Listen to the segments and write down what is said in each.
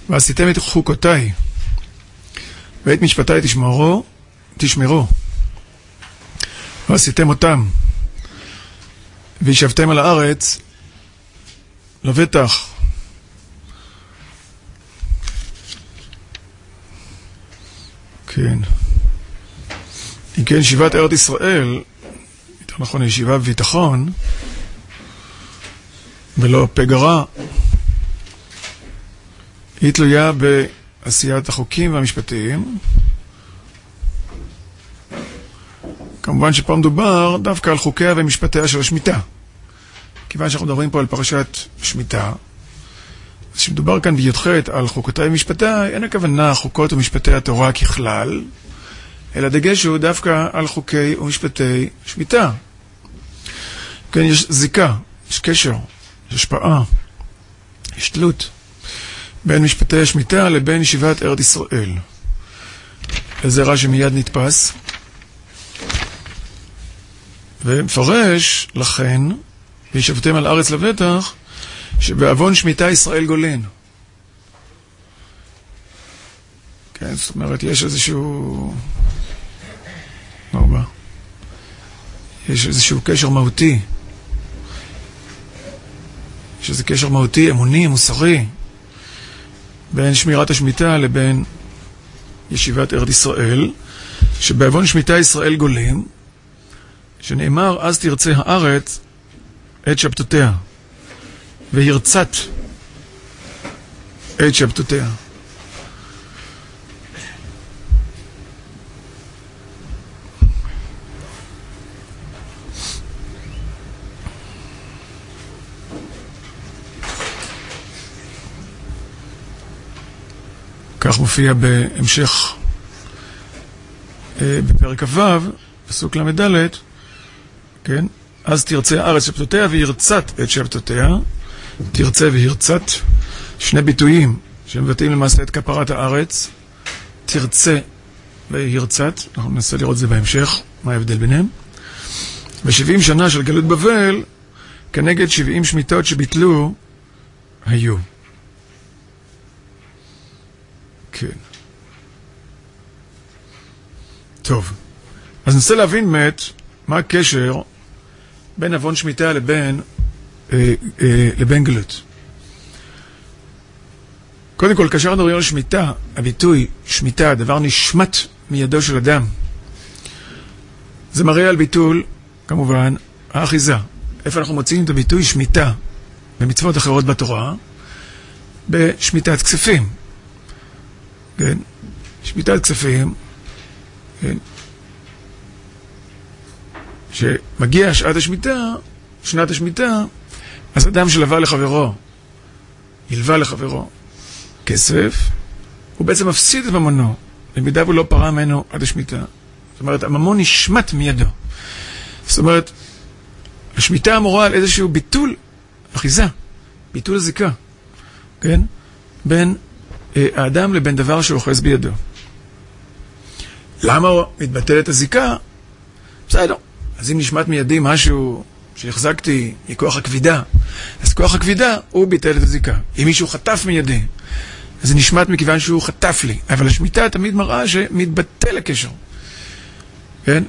ועשיתם את חוקותיי, ואת משפטיי תשמרו, ועשיתם אותם, וישבתם על הארץ לבטח. כן. אם כן, ישיבת ארץ ישראל, יותר נכון, ישיבה בביטחון, ולא פגרה, היא תלויה בעשיית החוקים והמשפטיים. כמובן שפה מדובר דווקא על חוקיה ומשפטיה של השמיטה. כיוון שאנחנו מדברים פה על פרשת שמיטה, אז שמדובר כאן בי"ח על חוקותיי ומשפטיי, אין הכוונה חוקות ומשפטי התורה ככלל, אלא דגש הוא דווקא על חוקי ומשפטי שמיטה. כן, יש זיקה, יש קשר, יש השפעה, יש תלות בין משפטי השמיטה לבין ישיבת ארץ ישראל. זה רע שמיד נתפס, ומפרש לכן, וישבתם על ארץ לבטח, שבעוון שמיטה ישראל גולן. כן, זאת אומרת, יש איזשהו... יש איזשהו קשר מהותי. יש איזה קשר מהותי, אמוני, מוסרי, בין שמירת השמיטה לבין ישיבת ארץ ישראל, שבעוון שמיטה ישראל גולם, שנאמר, אז תרצה הארץ את שבתותיה, וירצת את שבתותיה. כך מופיע בהמשך בפרק ו' פסוק למד, כן? אז תרצה הארץ שבתותיה וירצת את שבתותיה. תרצה וירצת, שני ביטויים שמבטאים למעשה את כפרת הארץ. תרצה וירצת, אנחנו ננסה לראות זה בהמשך, מה ההבדל ביניהם. ב-70 שנה של גלות בבל, כנגד 70 שמיטות שביטלו, היו. כן. טוב. אז ננסה להבין באמת מה הקשר בין עוון שמיטה לבין גלות. קודם כל, כאשר אנחנו רואים על שמיטה, הביטוי שמיטה, דבר נשמט מידו של אדם, זה מראה על ביטול, כמובן, האחיזה. איפה אנחנו מוצאים את הביטוי שמיטה במצוות אחרות בתורה? בשמיטת כספים. כן? שמיטת כספים, כן? שמגיע שנת השמיטה, אז אדם שלווה לחברו, ילווה לחברו כסף, הוא בעצם מפסיד את ממונו, במידה הוא לא פרה ממנו עד השמיטה. זאת אומרת, הממון נשמט מידו. זאת אומרת, השמיטה אמורה על איזשהו ביטול אחיזה, ביטול הזיקה, כן? בין האדם לבין דבר שאוחז בידו. למה מתבטלת הזיקה? בסדר. אז אם נשמט מידי משהו שהחזקתי מכוח הכבידה, אז כוח הכבידה הוא ביטל את הזיקה. אם מישהו חטף מידי, אז זה נשמט מכיוון שהוא חטף לי. אבל השמיטה תמיד מראה שמתבטל הקשר. כן?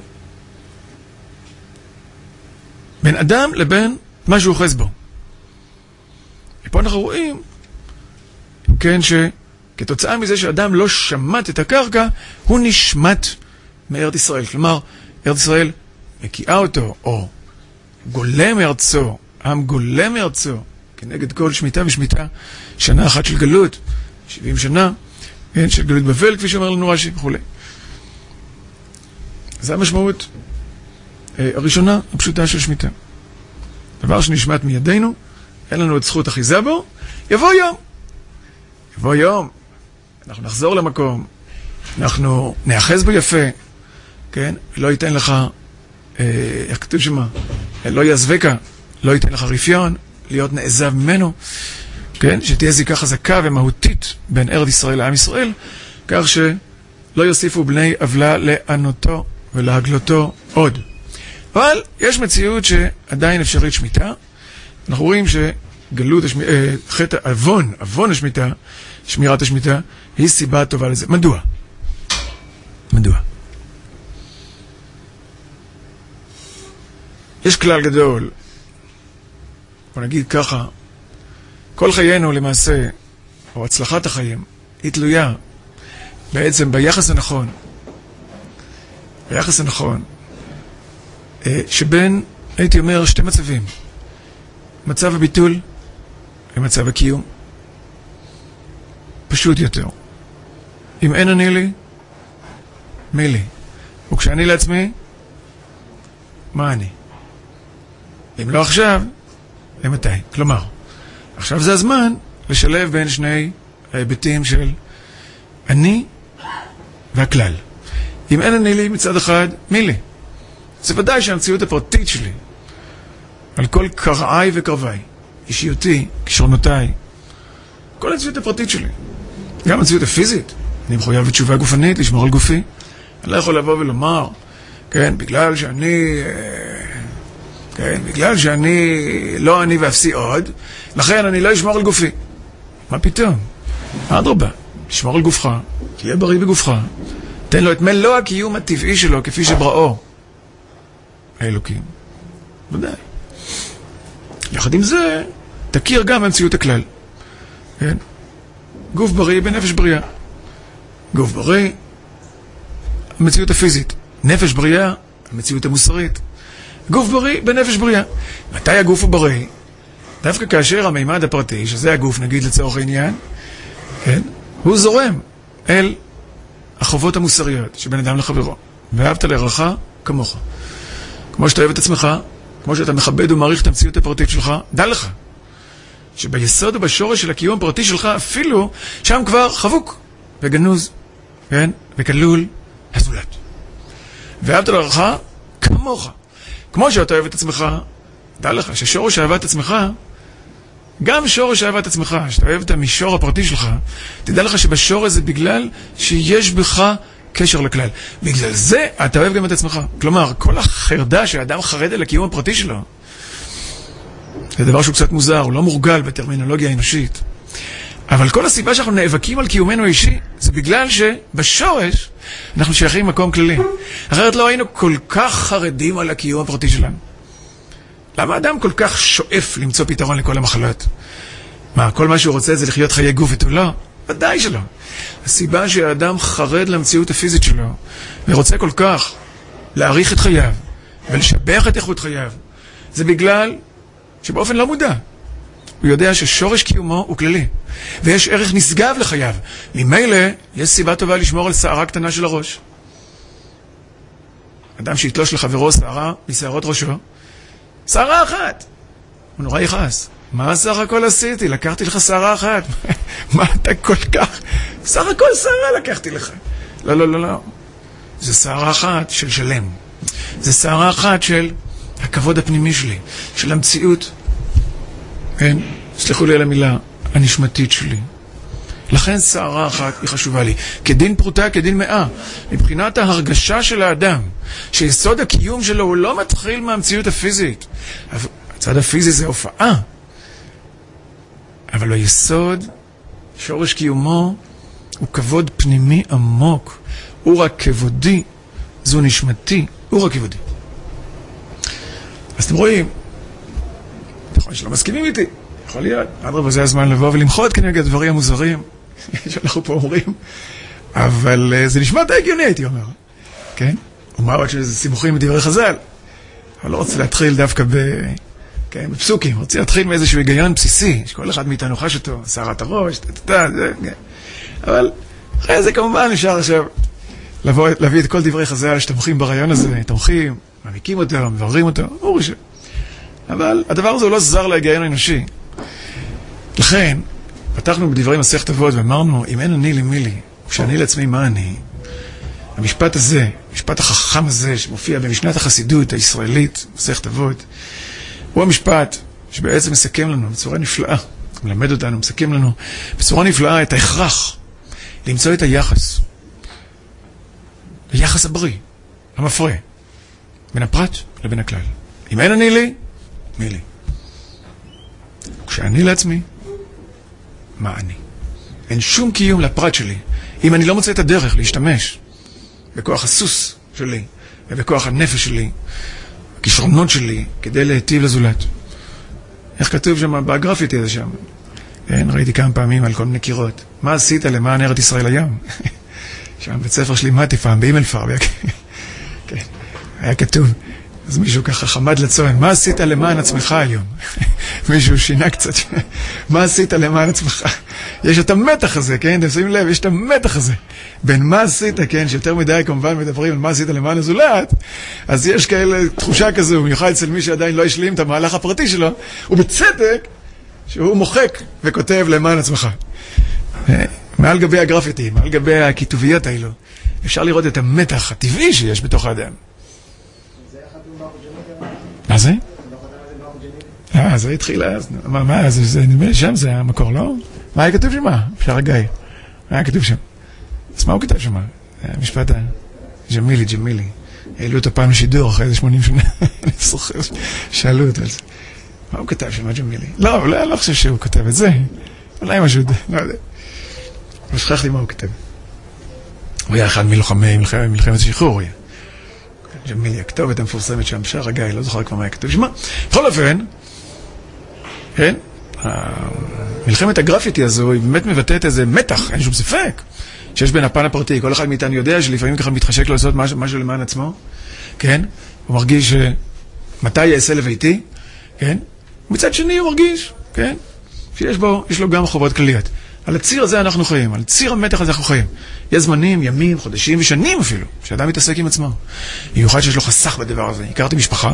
בין אדם לבין מה שהוא אוחז בו. ופה אנחנו רואים, כן, שכתוצאה מזה שאדם לא שמט את הקרקע, הוא נשמט מארץ ישראל. כלומר, ארץ ישראל מקיאה אותו, או גולם מארצו, עם גולם מארצו, כנגד כל שמיטה ושמיטה, שנה אחת של גלות, 70 שנה, כן, של גלות בבל, כפי שאומר לנו רש"י וכו'. זו המשמעות הראשונה, הפשוטה של שמיטה. דבר שנשמט מידינו, אין לנו את זכות אחיזה בו, יבוא יום, אנחנו נחזור למקום, אנחנו נאחז בו יפה, כן, לא ייתן לך, איך כתוב שמה, לא יעזבקה, לא ייתן לך רפיון, להיות נעזב ממנו, כן, שתהיה זיקה חזקה ומהותית בין ארץ ישראל לעם ישראל, כך שלא יוסיפו בני עוולה לענותו ולהגלותו עוד. אבל יש מציאות שעדיין אפשרית שמיטה. אנחנו רואים שגלות חטא עוון השמיטה, שמירת השמיטה, היא סיבה טובה לזה. מדוע? מדוע? יש כלל גדול, בוא נגיד ככה, כל חיינו למעשה, או הצלחת החיים, היא תלויה בעצם ביחס הנכון, ביחס הנכון, שבין, הייתי אומר, שתי מצבים, מצב הביטול ומצב הקיום. פשוט יותר. אם אין אני לי, מי לי. וכשאני לעצמי, מה אני? אם לא עכשיו, למתי? כלומר, עכשיו זה הזמן לשלב בין שני ההיבטים של אני והכלל. אם אין אני לי מצד אחד, מי לי? זה ודאי שהמציאות הפרטית שלי, על כל קרעי וקרבי, אישיותי, כישרונותיי, כל המציאות הפרטית שלי, גם המציאות הפיזית, אני מחויב בתשובה גופנית, לשמור על גופי. אני לא יכול לבוא ולומר, כן, בגלל שאני לא אני ואפסי עוד, לכן אני לא אשמור על גופי. מה פתאום? אדרבה, לשמור על גופך, תהיה בריא בגופך, תן לו את מלוא הקיום הטבעי שלו, כפי שבראו האלוקים. ודאי. יחד עם זה, תכיר גם במציאות הכלל. כן? גוף בריא בנפש בריאה. גוף בריא, המציאות הפיזית. נפש בריאה, המציאות המוסרית. גוף בריא בנפש בריאה. מתי הגוף הוא בריא? דווקא כאשר המימד הפרטי, שזה הגוף נגיד לצורך העניין, כן? הוא זורם אל החובות המוסריות שבין אדם לחברו. ואהבת לרעך כמוך. כמו שאתה אוהב את עצמך, כמו שאתה מכבד ומעריך את המציאות הפרטית שלך, דע לך שביסוד ובשורש של הקיום הפרטי שלך אפילו שם כבר חבוק וגנוז, כן? וכלול הזולת. ואהבת לרעך כמוך. כמו שאתה אוהב את עצמך, דע לך ששורש אהבת עצמך, גם שורש אהבת עצמך, שאתה אוהב את המישור הפרטי שלך, תדע לך שבשורש זה בגלל שיש בך קשר לכלל. בגלל זה אתה אוהב גם את עצמך. כלומר, כל החרדה שהאדם חרד על הקיום הפרטי שלו, זה דבר שהוא קצת מוזר, הוא לא מורגל בטרמינולוגיה האנושית. אבל כל הסיבה שאנחנו נאבקים על קיומנו האישי, זה בגלל שבשורש אנחנו שייכים מקום כללי. אחרת לא היינו כל כך חרדים על הקיום הפרטי שלנו. למה האדם כל כך שואף למצוא פתרון לכל המחלות? מה, כל מה שהוא רוצה זה לחיות חיי גוף ותו לא? ודאי שלא. הסיבה שהאדם חרד למציאות הפיזית שלו, ורוצה כל כך להאריך את חייו, ולשבח את איכות חייו, זה בגלל שבאופן לא מודע, הוא יודע ששורש קיומו הוא כללי, ויש ערך נשגב לחייו. ממילא, יש סיבה טובה לשמור על שערה קטנה של הראש. אדם שיתלוש לחברו שערה משערות ראשו, שערה אחת. הוא נורא יכעס. מה סך הכל עשיתי? לקחתי לך שערה אחת. מה אתה כל כך? סך הכל שערה לקחתי לך. לא, לא, לא, לא. זה שערה אחת של שלם. זה שערה אחת של הכבוד הפנימי שלי, של המציאות. כן? סליחו לי על המילה, הנשמתית שלי. לכן שערה אחת היא חשובה לי. כדין פרוטה, כדין מאה. מבחינת ההרגשה של האדם, שיסוד הקיום שלו הוא לא מתחיל מהמציאות הפיזית. הצד הפיזי זה הופעה. אבל היסוד, שורש קיומו, הוא כבוד פנימי עמוק. הוא רק כבודי, זו נשמתי, הוא רק כבודי. אז אתם רואים, יכול להיות שלא מסכימים איתי, יכול להיות, אדרבה, זה הזמן לבוא ולמחות כנגד הדברים המוזרים שאנחנו פה אומרים, אבל זה נשמע די הגיוני, הייתי אומר, כן? אומר עוד שזה סימוכים בדברי חז"ל, אבל לא רוצה להתחיל דווקא בפסוקים, רוצה להתחיל מאיזשהו היגיון בסיסי, שכל אחד מאיתנו חש אותו, שערת הראש, אבל אחרי זה כמובן אפשר עכשיו להביא את כל דברי חז"ל שתומכים ברעיון הזה, תומכים, מעמיקים אותו, מבררים אותו, ברור ש... אבל הדבר הזה הוא לא זר להיגיון האנושי. לכן, פתחנו בדברי מסכת אבות ואמרנו, אם אין אני לי מי לי, כשאני לעצמי מה אני, המשפט הזה, המשפט החכם הזה שמופיע במשנת החסידות הישראלית, מסכת אבות, הוא המשפט שבעצם מסכם לנו בצורה נפלאה, מלמד אותנו, מסכם לנו בצורה נפלאה את ההכרח למצוא את היחס, היחס הבריא, המפרה, בין הפרט לבין הכלל. אם אין אני לי, מי לי? כשאני לעצמי, מה אני? אין שום קיום לפרט שלי. אם אני לא מוצא את הדרך להשתמש בכוח הסוס שלי, ובכוח הנפש שלי, בכישרונות שלי, כדי להיטיב לזולת. איך כתוב שם בגרפיטי הזה שם? כן, ראיתי כמה פעמים על כל מיני קירות. מה עשית למען ארץ ישראל היום? שם בית ספר שלי מתי פעם, באימלפר. כן, היה כתוב. אז מישהו ככה חמד לצוען, מה עשית למען עצמך היום? מישהו שינה קצת, מה עשית למען עצמך? יש את המתח הזה, כן? אתם שמים לב, יש את המתח הזה. בין מה עשית, כן? שיותר מדי כמובן מדברים על מה עשית למען הזולת, אז יש כאלה תחושה כזו, במיוחד אצל מי שעדיין לא השלים את המהלך הפרטי שלו, ובצדק שהוא מוחק וכותב למען עצמך. מעל גבי הגרפיטי, מעל גבי הכיתוביות האלו, אפשר לראות את המתח הטבעי שיש בתוך האדם. מה זה? זה התחיל אז. מה, נדמה לי שם זה המקור, לא? מה היה כתוב שם? אפשר הגיא. מה היה כתוב שם? אז מה הוא כתב שם? המשפט ג'מילי. העלו אותו פעם לשידור אחרי איזה 80 שנה. אני זוכר, שאלו אותו על זה. מה הוא כתב שם, ג'מילי? לא, אני לא חושב שהוא כתב את זה. אולי משהו, לא יודע. אבל שכחתי מה הוא כתב. הוא היה אחד מלוחמי מלחמת השחרור, הוא היה. ג'מילי, הכתובת המפורסמת שם, שער הגיא, לא זוכר כבר מה היה כתוב. שמה, בכל אופן, כן, מלחמת הגרפיטי הזו היא באמת מבטאת איזה מתח, אין שום ספק, שיש בין הפן הפרטי. כל אחד מאיתנו יודע שלפעמים ככה מתחשק לו לעשות משהו למען עצמו, כן? הוא מרגיש מתי יעשה לביתי, כן? מצד שני הוא מרגיש, כן? שיש לו גם חובות כלליות. על הציר הזה אנחנו חיים, על ציר המתח הזה אנחנו חיים. יש זמנים, ימים, חודשים ושנים אפילו, שאדם מתעסק עם עצמו. במיוחד שיש לו חסך בדבר הזה. הכרתי משפחה,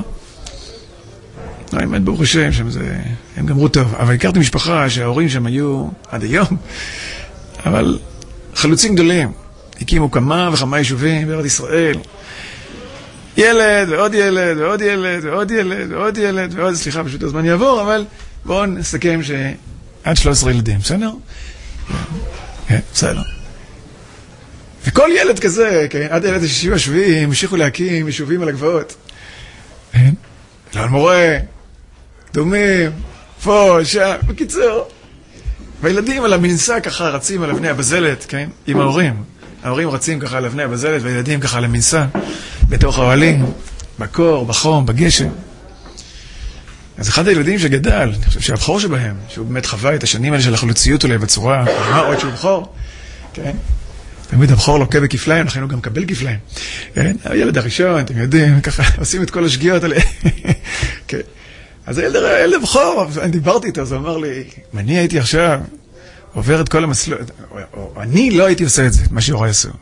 האמת ברוך השם, הם גמרו טוב, אבל הכרתי משפחה שההורים שם היו עד היום, אבל חלוצים גדולים, הקימו כמה וכמה יישובים בארץ ישראל, ילד ועוד ילד ועוד ילד ועוד ילד ועוד ילד ועוד, סליחה, פשוט הזמן יעבור, אבל בואו נסכם שעד 13 ילדים, בסדר? כן, בסדר. וכל ילד כזה, כן, עד ילד השישי השביעי, המשיכו להקים יישובים על הגבעות. כן? לא על מורה, דומים, פה, שם, בקיצור. והילדים על המנסה ככה רצים על אבני הבזלת, כן? עם ההורים. ההורים רצים ככה על אבני הבזלת, והילדים ככה על המנסה, בתוך האוהלים, בקור, בחום, בגשם. אז אחד הילדים שגדל, אני חושב שהבחור שבהם, שהוא באמת חווה את השנים האלה של החלוציות אולי בצורה, מה עוד שהוא בחור, כן? תמיד הבחור לוקה בכפליים, לכן הוא גם מקבל כפליים. כן? הילד הראשון, אתם יודעים, ככה עושים את כל השגיאות האלה. כן. אז הילד הבחור, אני דיברתי איתו, אז הוא אמר לי, אם אני הייתי עכשיו עובר את כל המסלול, או אני לא הייתי עושה את זה, מה שהוריי עשו.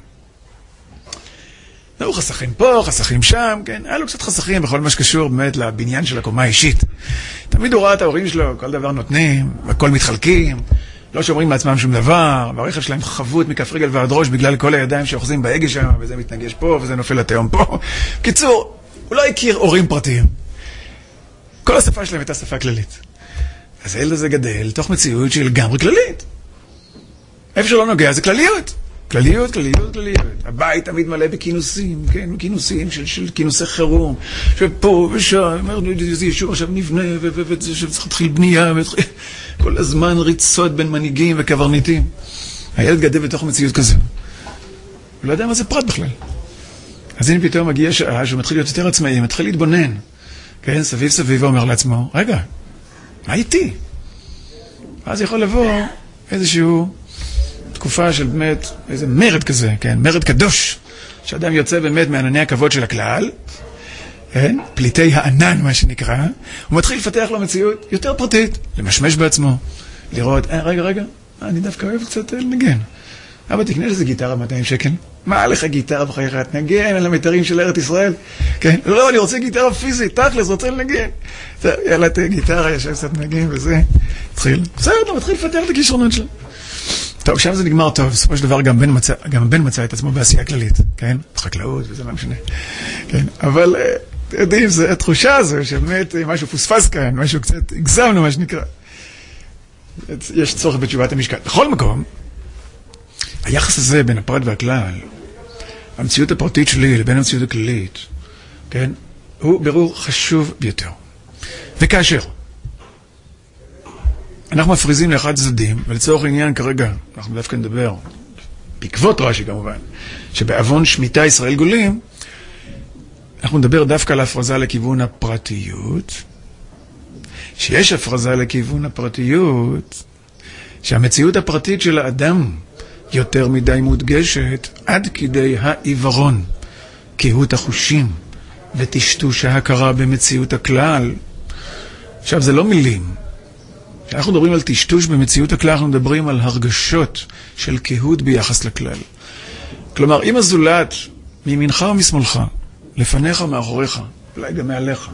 הוא חסכים פה, חסכים שם, כן? היה לו קצת חסכים בכל מה שקשור באמת לבניין של הקומה האישית. תמיד הוא ראה את ההורים שלו, כל דבר נותנים, והכל מתחלקים, לא שומרים לעצמם שום דבר, והרכב שלהם חבוט מכף רגל ועד ראש בגלל כל הידיים שאוחזים בהגה שם, וזה מתנגש פה, וזה נופל לתהום פה. קיצור, הוא לא הכיר הורים פרטיים. כל השפה שלהם הייתה שפה כללית. אז הילד הזה גדל תוך מציאות של גמרי כללית. איפה שלא נוגע זה כלליות. כלליות. הבית תמיד מלא בכינוסים, כן? בכינוסים של כינוסי חירום, שפה ושם, אמרנו, זה יישוב עכשיו נבנה, וצריך להתחיל בנייה, כל הזמן ריצות בין מנהיגים וקברניטים. הילד גדל בתוך מציאות כזו. הוא לא יודע מה זה פרט בכלל. אז הנה פתאום מגיע שעה שהוא מתחיל להיות יותר עצמאי, מתחיל להתבונן, כן? סביב ואומר לעצמו, רגע, מה איתי? אז יכול לבוא איזשהו תקופה של באמת, איזה מרד כזה, כן? מרד קדוש, שאדם יוצא באמת מענני הכבוד של הכלל, כן? פליטי הענן, מה שנקרא, הוא מתחיל לפתח לו מציאות יותר פרטית, למשמש בעצמו, לראות, רגע, אני דווקא אוהב קצת לנגן. אבא, תקנה איזה גיטרה 200 שקל. מה לך גיטרה בחייך? תנגן על המתרים של ארץ ישראל? כן? לא, אני רוצה גיטרה פיזית, תכלס, רוצה לנגן. יאללה, גיטרה, ישב קצת נגן וזה. בסדר, מתחיל לפתח את הכישרונות שלו. טוב, שם זה נגמר טוב. בסופו של דבר גם בן מצא את עצמו בעשייה כללית, כן? בחקלאות וזה לא משנה. כן? אבל, אתם יודעים, זו התחושה הזו שבאמת משהו פוספס כאן, משהו קצת הגזמנו, מה שנקרא. יש צורך בתשובת המשקל. בכל מקום, היחס הזה בין הפרט והכלל, המציאות הפרטית שלי לבין המציאות הכללית, כן? הוא ברור חשוב ביותר. וכאשר אנחנו מפריזים לאחד צדדים, ולצורך העניין כרגע, אנחנו דווקא נדבר, בעקבות רש"י כמובן, שבעוון שמיטה ישראל גולים, אנחנו נדבר דווקא על ההפרזה לכיוון הפרטיות, שיש הפרזה לכיוון הפרטיות, שהמציאות הפרטית של האדם יותר מדי מודגשת עד כדי העיוורון, קהות החושים וטשטוש ההכרה במציאות הכלל. עכשיו, זה לא מילים. כשאנחנו מדברים על טשטוש במציאות הכלל, אנחנו מדברים על הרגשות של קהות ביחס לכלל. כלומר, אם הזולת מימינך ומשמאלך, לפניך ומאחוריך, אולי גם מעליך,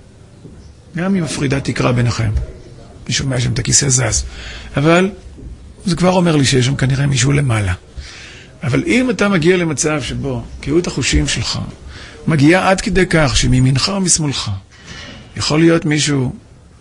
גם אם הפרידה תקרא ביניכם, אני שומע שם את הכיסא זז, אבל זה כבר אומר לי שיש שם כנראה מישהו למעלה. אבל אם אתה מגיע למצב שבו קהות החושים שלך מגיעה עד כדי כך שמימינך ומשמאלך יכול להיות מישהו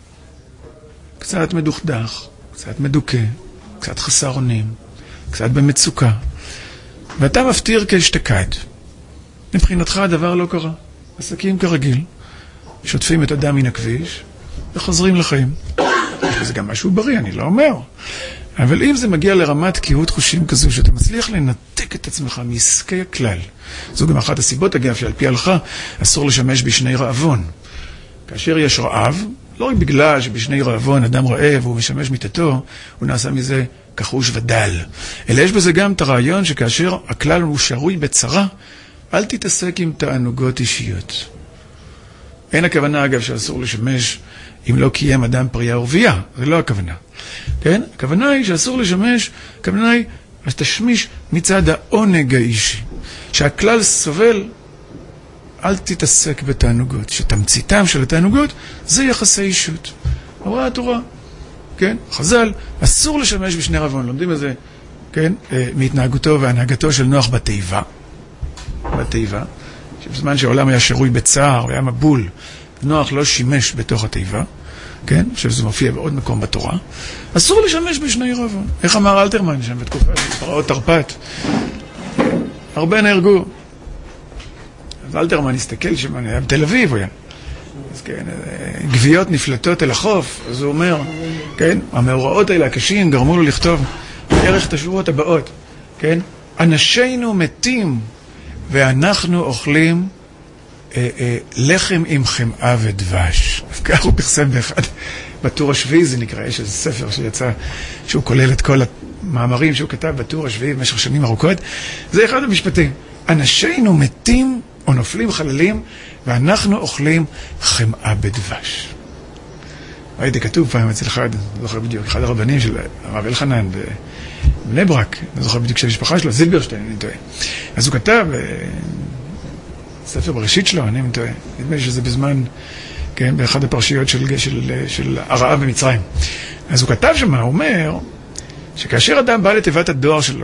קצת מדוכדך, קצת מדוכא, קצת חסר אונים, קצת במצוקה, ואתה מפתיר כאשתקד, מבחינתך הדבר לא קרה. עסקים כרגיל, שוטפים את הדם מן הכביש וחוזרים לחיים. זה גם משהו בריא, אני לא אומר. אבל אם זה מגיע לרמת קהות חושים כזו, שאתה מצליח לנתק את עצמך מעסקי הכלל, זו גם אחת הסיבות, אגב, שעל פי הלכה אסור לשמש בשני רעבון. כאשר יש רעב, לא רק בגלל שבשני רעבון אדם רעב והוא משמש מיטתו, הוא נעשה מזה כחוש ודל. אלא יש בזה גם את הרעיון שכאשר הכלל הוא שרוי בצרה, אל תתעסק עם תענוגות אישיות. אין הכוונה, אגב, שאסור לשמש אם לא קיים אדם פריה ורבייה. זה לא הכוונה. כן? הכוונה היא שאסור לשמש, הכוונה היא שתשמיש מצד העונג האישי. שהכלל סובל, אל תתעסק בתענוגות. שתמציתם של התענוגות זה יחסי אישות. אמרה התורה, כן? חז"ל, אסור לשמש בשני רעבון. לומדים את זה, כן? מהתנהגותו והנהגתו של נוח בתיבה. בתיבה, שבזמן שהעולם היה שרוי בצער והיה מבול, נוח לא שימש בתוך התיבה, כן? שזה מופיע בעוד מקום בתורה. אסור לשמש בשני רעבון. איך אמר אלתרמן שם בתקופה של פרעות תרפ"ט? הרבה נהרגו. אז אלתרמן הסתכל שם, היה בתל אביב, היה. אז כן, גוויות נפלטות אל החוף, אז הוא אומר, כן? המאורעות האלה הקשים גרמו לו לכתוב בערך את השורות הבאות, כן? אנשינו מתים ואנחנו אוכלים לחם עם חמאה ודבש. כך הוא פרסם באחד, בטור השביעי זה נקרא, יש איזה ספר שיצא, שהוא כולל את כל המאמרים שהוא כתב בטור השביעי במשך שנים ארוכות. זה אחד המשפטים. אנשינו מתים או נופלים חללים, ואנחנו אוכלים חמאה בדבש. ראיתי כתוב פעם אצל אחד, לא זוכר בדיוק, אחד הרבנים של הרב אלחנן בבני ברק, לא זוכר בדיוק של המשפחה שלו, זילברשטיין, אני טועה. אז הוא כתב, ספר בראשית שלו, אני טועה, נדמה לי שזה בזמן, כן, באחד הפרשיות של הרעב במצרים. אז הוא כתב שמה, הוא אומר, שכאשר אדם בא לתיבת הדואר שלו,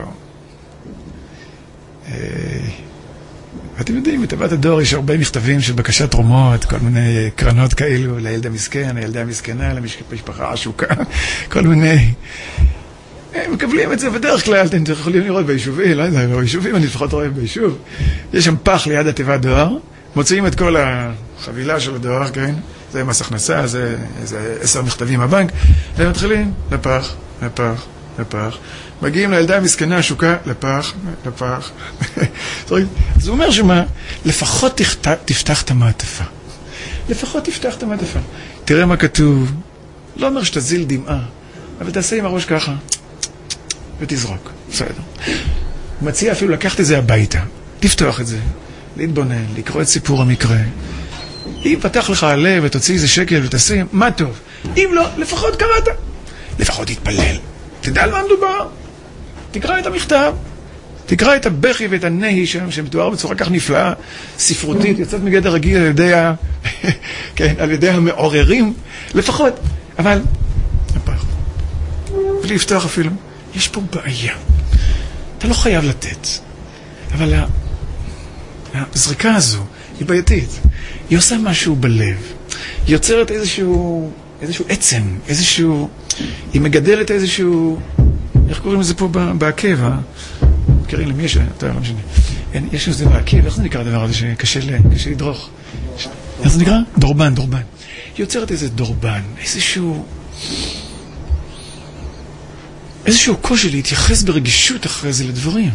ואתם יודעים, בתיבת הדואר יש הרבה מכתבים של בקשת תרומות, כל מיני קרנות כאלו, לילד המסכן, הילדה המסכנה, למשפחה השוקה, כל מיני... הם מקבלים את זה בדרך כלל, אתם יכולים לראות ביישובים, לא יודע, ביישובים אני לפחות רואה ביישוב, יש שם פח ליד התיבת דואר, מוציאים את כל החבילה של הדואר, כן? זה מס הכנסה, זה 10 מכתבים מהבנק, והם מתחילים לפח, לפח, לפח, מגיעים לילדה המסכנה השוקה, לפח, לפח. אז הוא אומר שמה, לפחות תפתח את המעטפה. לפחות תפתח את המעטפה. תראה מה כתוב. לא אומר שתזיל דמעה, אבל תעשה עם הראש ככה, ותזרוק. בסדר. הוא מציע אפילו לקחת את זה הביתה, לפתוח את זה, להתבונן, לקרוא את סיפור המקרה. אם פתח לך הלב ותוציא איזה שקל ותשים, מה טוב. אם לא, לפחות קראת. לפחות תתפלל. תדע על מה מדובר. תקרא את המכתב. תקרא את הבכי ואת הנהי שם, שמתואר בצורה כך נפלאה, ספרותית, יוצאת מגדר רגיל על ידי, כן, על ידי המעוררים. לפחות. אבל, הפח. ולפתוח אפילו. יש פה בעיה. אתה לא חייב לתת. אבל הזריקה הזו היא בעייתית. היא עושה משהו בלב. היא יוצרת איזשהו עצם, היא מגדלת איזשהו, איך קוראים לזה פה בעקב? מכירים למי יש? אתה לא משנה. יש איזה בעקב, איך זה נקרא הדבר הזה שקשה לדרוך? איך זה נקרא? דורבן. היא יוצרת איזה דורבן, איזשהו איזשהו קושי להתייחס ברגישות אחרי זה לדברים.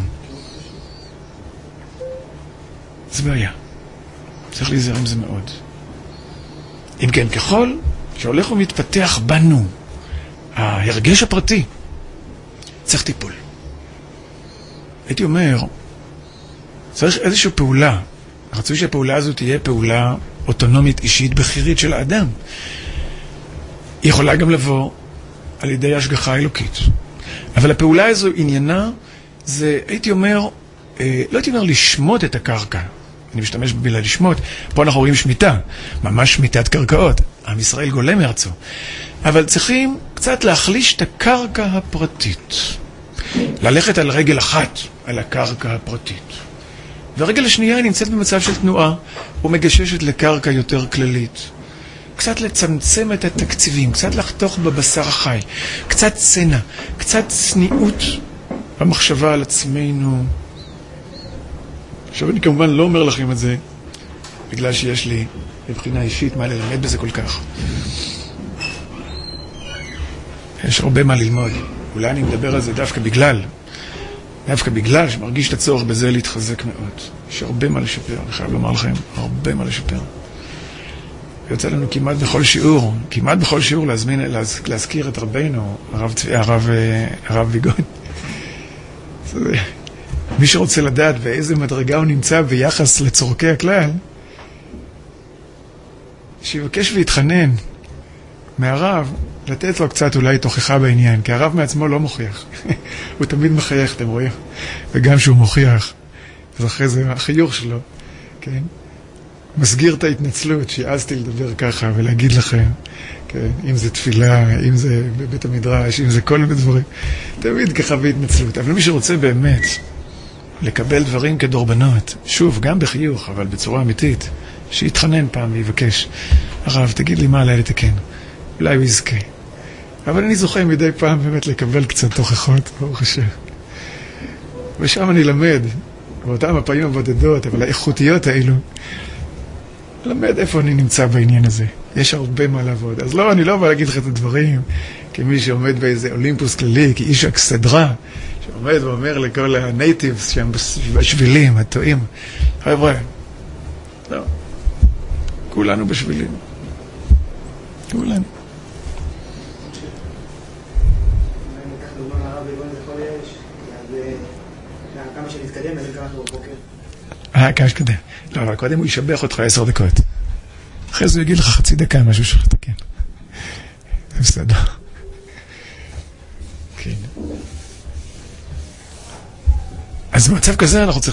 זה בעיה. צריך להיזהר עם זה מאוד. אם כן, ככל שהולך ומתפתח בנו ההרגש הפרטי, צריך טיפול. הייתי אומר, צריך איזושהי פעולה. רצוי שהפעולה הזאת תהיה פעולה אוטונומית, אישית, בחירית של האדם. היא יכולה גם לבוא על ידי השגחה אלוקית. אבל הפעולה הזו עניינה, זה, הייתי אומר, לא הייתי אומר לשמוט את הקרקע. אני משתמש במילה לשמוט. פה אנחנו רואים שמיטה, ממש שמיטת קרקעות. עם ישראל גולה מארצו. אבל צריכים קצת להחליש את הקרקע הפרטית. ללכת על רגל אחת, על הקרקע הפרטית. והרגל השנייה נמצאת במצב של תנועה, ומגששת לקרקע יותר כללית. קצת לצמצם את התקציבים, קצת לחתוך בבשר החי, קצת צנע, קצת צניעות במחשבה על עצמנו. עכשיו אני כמובן לא אומר לכם את זה, בגלל שיש לי מבחינה אישית מה ללמד בזה כל כך. יש הרבה מה ללמוד. אולי אני מדבר על זה דווקא בגלל שמרגיש את הצורך בזה להתחזק מאוד. יש הרבה מה לשפר, אני חייב לומר לכם, הרבה מה לשפר. יוצא לנו כמעט בכל שיעור להזכיר את רבינו, הרב ויגון. מי שרוצה לדעת באיזה מדרגה הוא נמצא ביחס לצורכי הכלל, שיבקש ויתחנן מהרב, לתת לו קצת אולי תוכחה בעניין, כי הרב מעצמו לא מוכיח. הוא תמיד מחייך, אתם רואים? וגם שהוא מוכיח, אז אחרי זה החיוך שלו, כן? מסגיר את ההתנצלות שהעזתי לדבר ככה ולהגיד לכם, כן? אם זה תפילה, אם זה בבית המדרש, אם זה כל מיני דברים, תמיד ככה בהתנצלות. אבל מי שרוצה באמת לקבל דברים כדורבנות, שוב, גם בחיוך, אבל בצורה אמיתית, שיתחנן פעם ויבקש, הרב, תגיד לי מה עליי לתקן. אולי הוא יזכה. אבל אני זוכה מדי פעם באמת לקבל קצת תוכחות, ברוך השם. ושם אני למד, באותם הפעמים הבודדות, אבל האיכותיות האלו, למד איפה אני נמצא בעניין הזה. יש הרבה מה לעבוד. אז לא, אני לא בא להגיד לך את הדברים, כמי שעומד באיזה אולימפוס כללי, כאיש אקסדרה, שעומד ואומר לכל הנייטיבס שם בשבילים, הטועים. חבר'ה, לא. כולנו בשבילים. כולנו. כמה שנתקדם, אני קראת לו בבוקר. כמה שנתקדם. לא, אבל קודם הוא ישבח אותך 10 דקות. אחרי זה הוא יגיד לך חצי דקה, משהו שלך תקן. זה בסדר. כן. אז במצב כזה אנחנו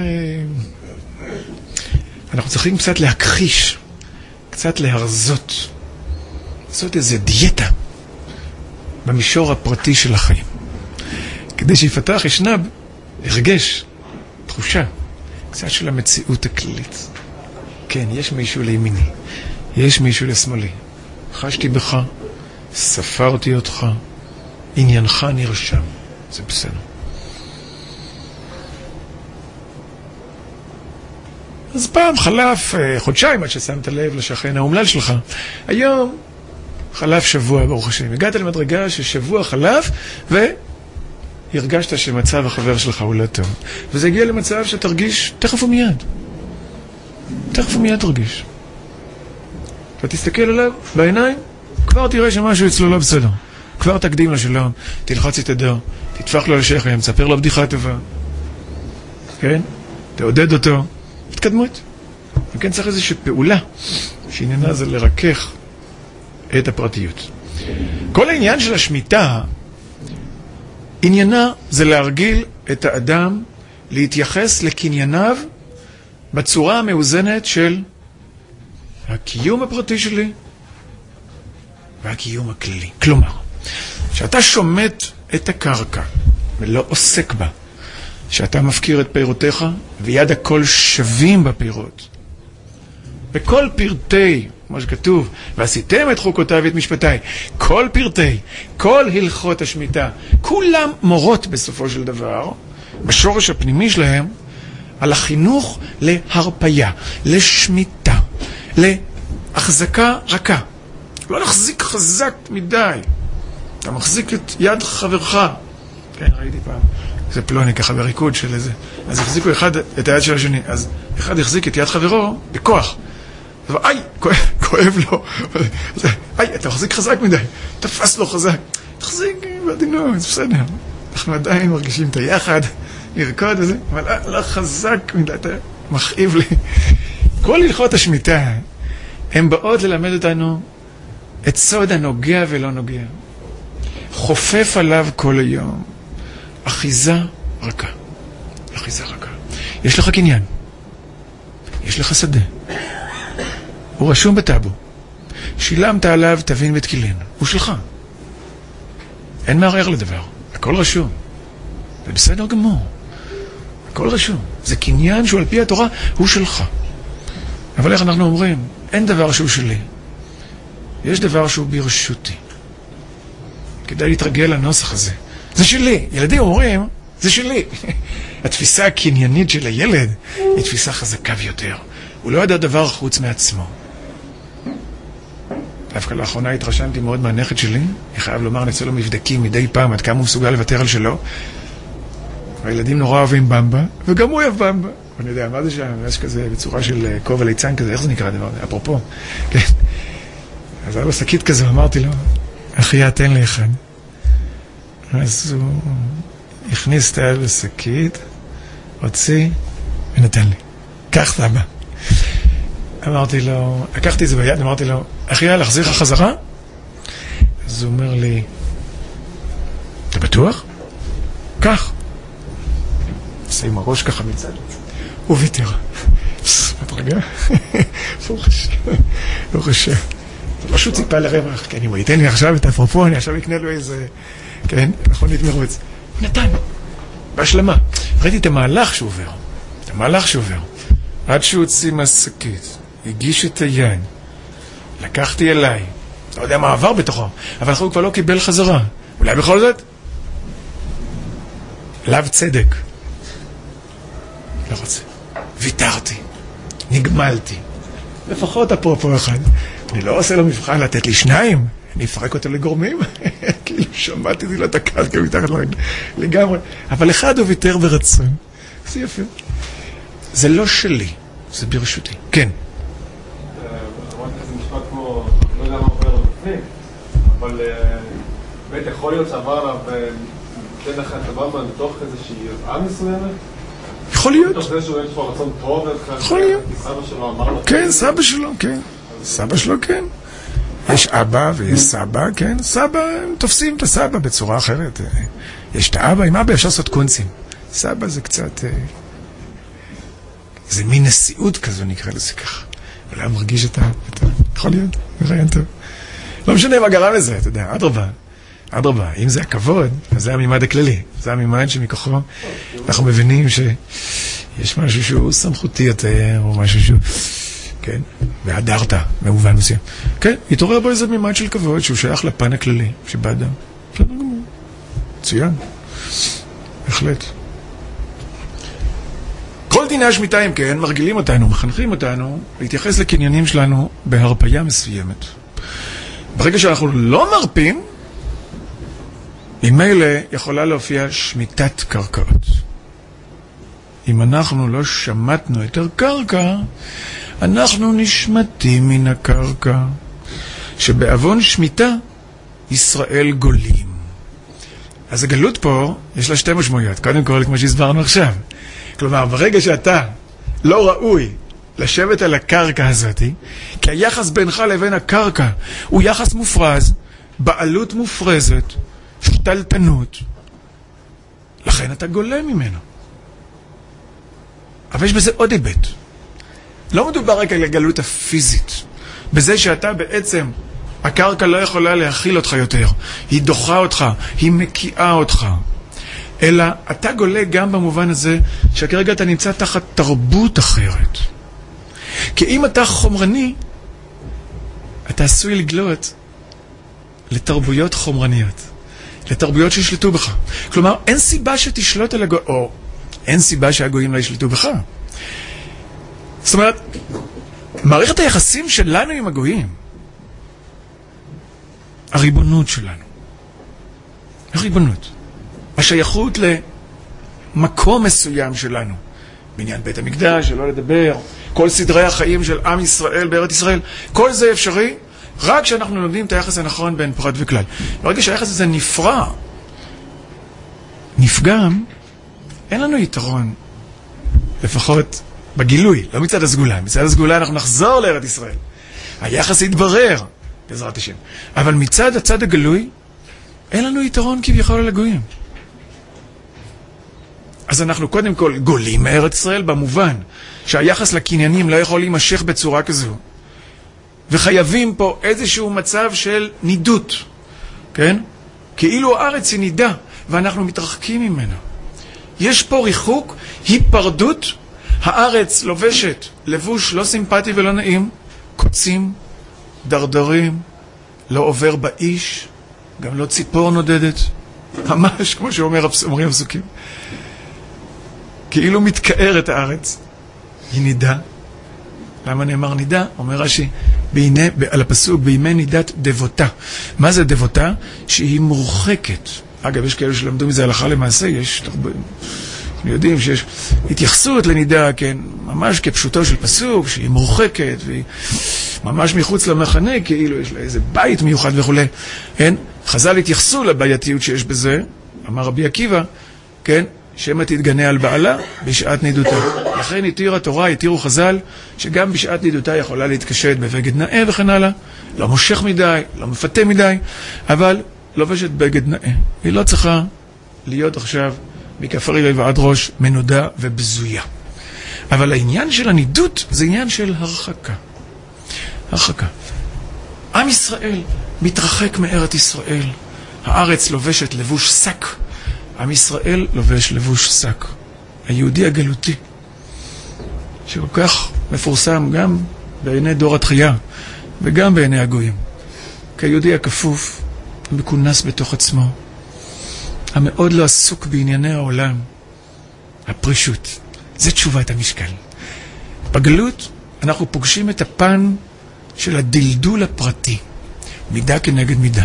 צריכים קצת להכחיש, קצת להרזות, לעשות איזו דיאטה במישור הפרטי של החיים. כדי שיפתח ישנה הרגש, תחושה, קצת של המציאות הכללית. כן, יש מישהו לימיני, יש מישהו לשמאלי. חשתי בך, ספרתי אותך, עניינך נרשם. זה בסדר. אז פעם חלף חודשיים עד ששמת לב לשכן האומלל שלך. היום חלף שבוע, ברוך השם. הגעת למדרגה ששבוע חלף והרגשת שמצב החבר שלך הוא לא טוב. וזה הגיע למצב שתרגיש תכף ומיד. תכף ומיד תרגיש. ותסתכל עליו בעיניים, כבר תראה שמשהו אצלו לא בסדר. כבר תקדים לשלום, תלחץ את ידו, תטפח לו לשכם, תספר לו בדיחה טובה. כן? תעודד אותו. התקדמות. וכן צריך איזושהי פעולה שעניינה זה לרכך את הפרטיות. כל העניין של השמיטה, עניינה זה להרגיל את האדם להתייחס לקנייניו בצורה המאוזנת של הקיום הפרטי שלי והקיום הכללי. כלומר, שאתה שומט את הקרקע ולא עוסק בה, שאתה מפקיר את פירותיך ויד הכל שווים בפירות. בכל פרטי, כמו שכתוב, ועשיתם את חוקותיי ואת משפטיי, כל פרטי, כל הלכות השמיטה, כולם מורות בסופו של דבר, בשורש הפנימי שלהם, על החינוך להרפיה, לשמיטה, להחזקה רכה. לא להחזיק חזק מדי. אתה מחזיק את יד חברך, כן, ראיתי פעם. זה פלוני ככה בריקוד של איזה. אז החזיקו אחד את היד של השני. אז אחד החזיק את יד חברו בכוח. אז איי, כואב לו. איי, אתה מחזיק חזק מדי. תפס לו חזק. תחזיק בעדינות, זה בסדר. אנחנו עדיין מרגישים את היחד, לרקוד וזה, אבל לא חזק מדי, אתה מכאיב לי. כל הלכות השמיטה, הן באות ללמד אותנו את סוד הנוגע ולא נוגע. חופף עליו כל היום. אחיזה רכה. אחיזה רכה. יש לך קניין. יש לך שדה. הוא רשום בטאבו. שילמת עליו תבין ותקילין. הוא שלך. אין מערער לדבר. הכל רשום. זה בסדר גמור. הכל רשום. זה קניין שהוא על פי התורה, הוא שלך. אבל איך אנחנו אומרים? אין דבר שהוא שלי. יש דבר שהוא ברשותי. כדאי להתרגל לנוסח הזה. זה שלי. ילדים אומרים, זה שלי. התפיסה הקניינית של הילד היא תפיסה חזקה ביותר. הוא לא יודע דבר חוץ מעצמו. דווקא לאחרונה התרשמתי מאוד מהנכד שלי. אני חייב לומר, נצא לו מבדקים מדי פעם עד כמה הוא מסוגל לוותר על שלו. הילדים נורא אוהבים במבה, וגם הוא אוהב במבה. אני יודע, מה זה שם? יש כזה בצורה של כובע ליצן כזה, איך זה נקרא הדבר? אפרופו. כן. אז היה לו שקית כזה, אמרתי לו, אחיה, תן לי אחד. אז הוא הכניס את היד לשקית, הוציא, ונתן לי. קח סבא. אמרתי לו, לקחתי את זה ביד, אמרתי לו, אחיה, להחזיר לך חזרה? אז הוא אומר לי, אתה בטוח? קח. עושה עם הראש ככה מצד. הוא ויתר. מתרגע? ברוך השם. ברוך השם. זה לא שהוא ציפה לרווח, כן, אם הוא ייתן לי עכשיו את אפרופו, אני עכשיו אקנה לו איזה, כן, מכונית מרוץ. הוא נתן, בהשלמה. ראיתי את המהלך שהוא עובר. את המהלך שהוא עובר. עד שהוא הוציא מהשקית, הגיש את היד, לקחתי אליי, לא יודע מה עבר בתוכו, אבל הוא כבר לא קיבל חזרה. אולי בכל זאת? לאו צדק. לא רוצה. ויתרתי. נגמלתי. לפחות אפרופו אחד. אני לא עושה לו מבחן לתת לי שניים. אני אפרק אותו לגורמים. כאילו שמעתי לי לתקל, כאילו מתחת לרגל. לגמרי. אבל אחד הוא ויתר ברצון. זה יפה. זה לא שלי. זה ברשותי. כן. אמרתי כזה משפט כמו, לא יודע מה עובר בפנים, אבל בית יכול להיות שעבר עליו תן לך את הבמה בתוך איזושהי יראה מסוימת? יכול להיות. בתוך זה שהוא יש פה רצון טוב, יכול להיות. סבא שלו אמר לו... כן, סבא שלו, כן. סבא שלו, כן. יש אבא ויש סבא, כן. סבא, הם תופסים את הסבא בצורה אחרת. יש את האבא, עם אבא אפשר לעשות קונצים. סבא זה קצת... זה מין נשיאות כזו, נקרא לזה ככה. אולי מרגיש את ה... יכול להיות, רעיון טוב. לא משנה מה גרם לזה, אתה יודע, אדרבה, אם זה הכבוד, אז זה המימד הכללי. זה המימד שמכוחו אנחנו מבינים שיש משהו שהוא סמכותי יותר, או משהו שהוא, כן, והדרת, במובן מסוים. כן, התעורר בו איזה מימד של כבוד, שהוא שייך לפן הכללי, שבא אדם. בסדר גמור. מצוין. בהחלט. כל דיני השמיטה, אם כן, מרגילים אותנו, מחנכים אותנו, להתייחס לקניינים שלנו בהרפיה מסוימת. ברגע שאנחנו לא מרפים, ממילא יכולה להופיע שמיטת קרקעות. אם אנחנו לא שמטנו את הקרקע, אנחנו נשמטים מן הקרקע. שבעוון שמיטה, ישראל גולים. אז הגלות פה, יש לה שתי משמעויות. קודם כל, כמו שהסברנו עכשיו. כלומר, ברגע שאתה לא ראוי לשבת על הקרקע הזאת, כי היחס בינך לבין הקרקע הוא יחס מופרז, בעלות מופרזת, שתלטנות, לכן אתה גולה ממנו. אבל יש בזה עוד היבט. לא מדובר רק על הגלות הפיזית, בזה שאתה בעצם, הקרקע לא יכולה להכיל אותך יותר, היא דוחה אותך, היא מקיאה אותך, אלא אתה גולה גם במובן הזה שכרגע אתה נמצא תחת תרבות אחרת. כי אם אתה חומרני, אתה עשוי לגלות לתרבויות חומרניות, לתרבויות שישלטו בך. כלומר, אין סיבה שתשלוט על הגויים, או אין סיבה שהגויים לא ישלטו בך. זאת אומרת, מערכת היחסים שלנו עם הגויים, הריבונות שלנו, הריבונות, השייכות למקום מסוים שלנו. בעניין בית המקדש, שלא לדבר, כל סדרי החיים של עם ישראל בארץ ישראל, כל זה אפשרי רק כשאנחנו לומדים את היחס הנכון בין פרט וכלל. ברגע שהיחס הזה נפגם, אין לנו יתרון, לפחות בגילוי, לא מצד הסגולה. מצד הסגולה אנחנו נחזור לארץ ישראל. היחס יתברר, בעזרת השם. אבל מצד הצד הגלוי, אין לנו יתרון כביכול על הגויים. אז אנחנו קודם כל גולים מארץ ישראל במובן שהיחס לקניינים לא יכול להימשך בצורה כזו. וחייבים פה איזשהו מצב של נידות, כן? כאילו הארץ היא נידה ואנחנו מתרחקים ממנה. יש פה ריחוק, היפרדות, הארץ לובשת לבוש לא סימפטי ולא נעים, קוצים, דרדרים, לא עובר באיש, גם לא ציפור נודדת, ממש כמו שאומרים הפסוקים. כאילו מתקערת הארץ, היא נידה. למה נאמר נידה? אומר רש"י, על הפסוק, בימי נידת דבותה. מה זה דבותה? שהיא מורחקת. אגב, יש כאלה שלמדו מזה הלכה למעשה, אנחנו יודעים שיש התייחסות לנידה, כן, ממש כפשוטו של פסוק, שהיא מורחקת, והיא ממש מחוץ למחנה, כאילו יש לה איזה בית מיוחד וכו'. כן? חז"ל התייחסו לבעייתיות שיש בזה, אמר רבי עקיבא, כן, שמא תתגנה על בעלה בשעת נידותה. לכן התירו חז"ל שגם בשעת נידותה יכולה להתקשט בבגד נאה וכן הלאה, לא מושך מדי, לא מפתה מדי, אבל לובשת בגד נאה. היא לא צריכה להיות עכשיו מכף רגל ועד ראש מנודה ובזויה. אבל העניין של הנידות זה עניין של הרחקה. הרחקה. עם ישראל מתרחק מארץ ישראל. הארץ לובשת לבוש שק. עם ישראל לובש לבוש שק. היהודי הגלותי, שכל כך מפורסם גם בעיני דור התחייה וגם בעיני הגויים. כיהודי הכפוף, מכונס בתוך עצמו, המאוד לא עסוק בענייני העולם, הפרישות. זה תשובת המשקל. בגלות אנחנו פוגשים את הפן של הדלדול הפרטי, מידה כנגד מידה.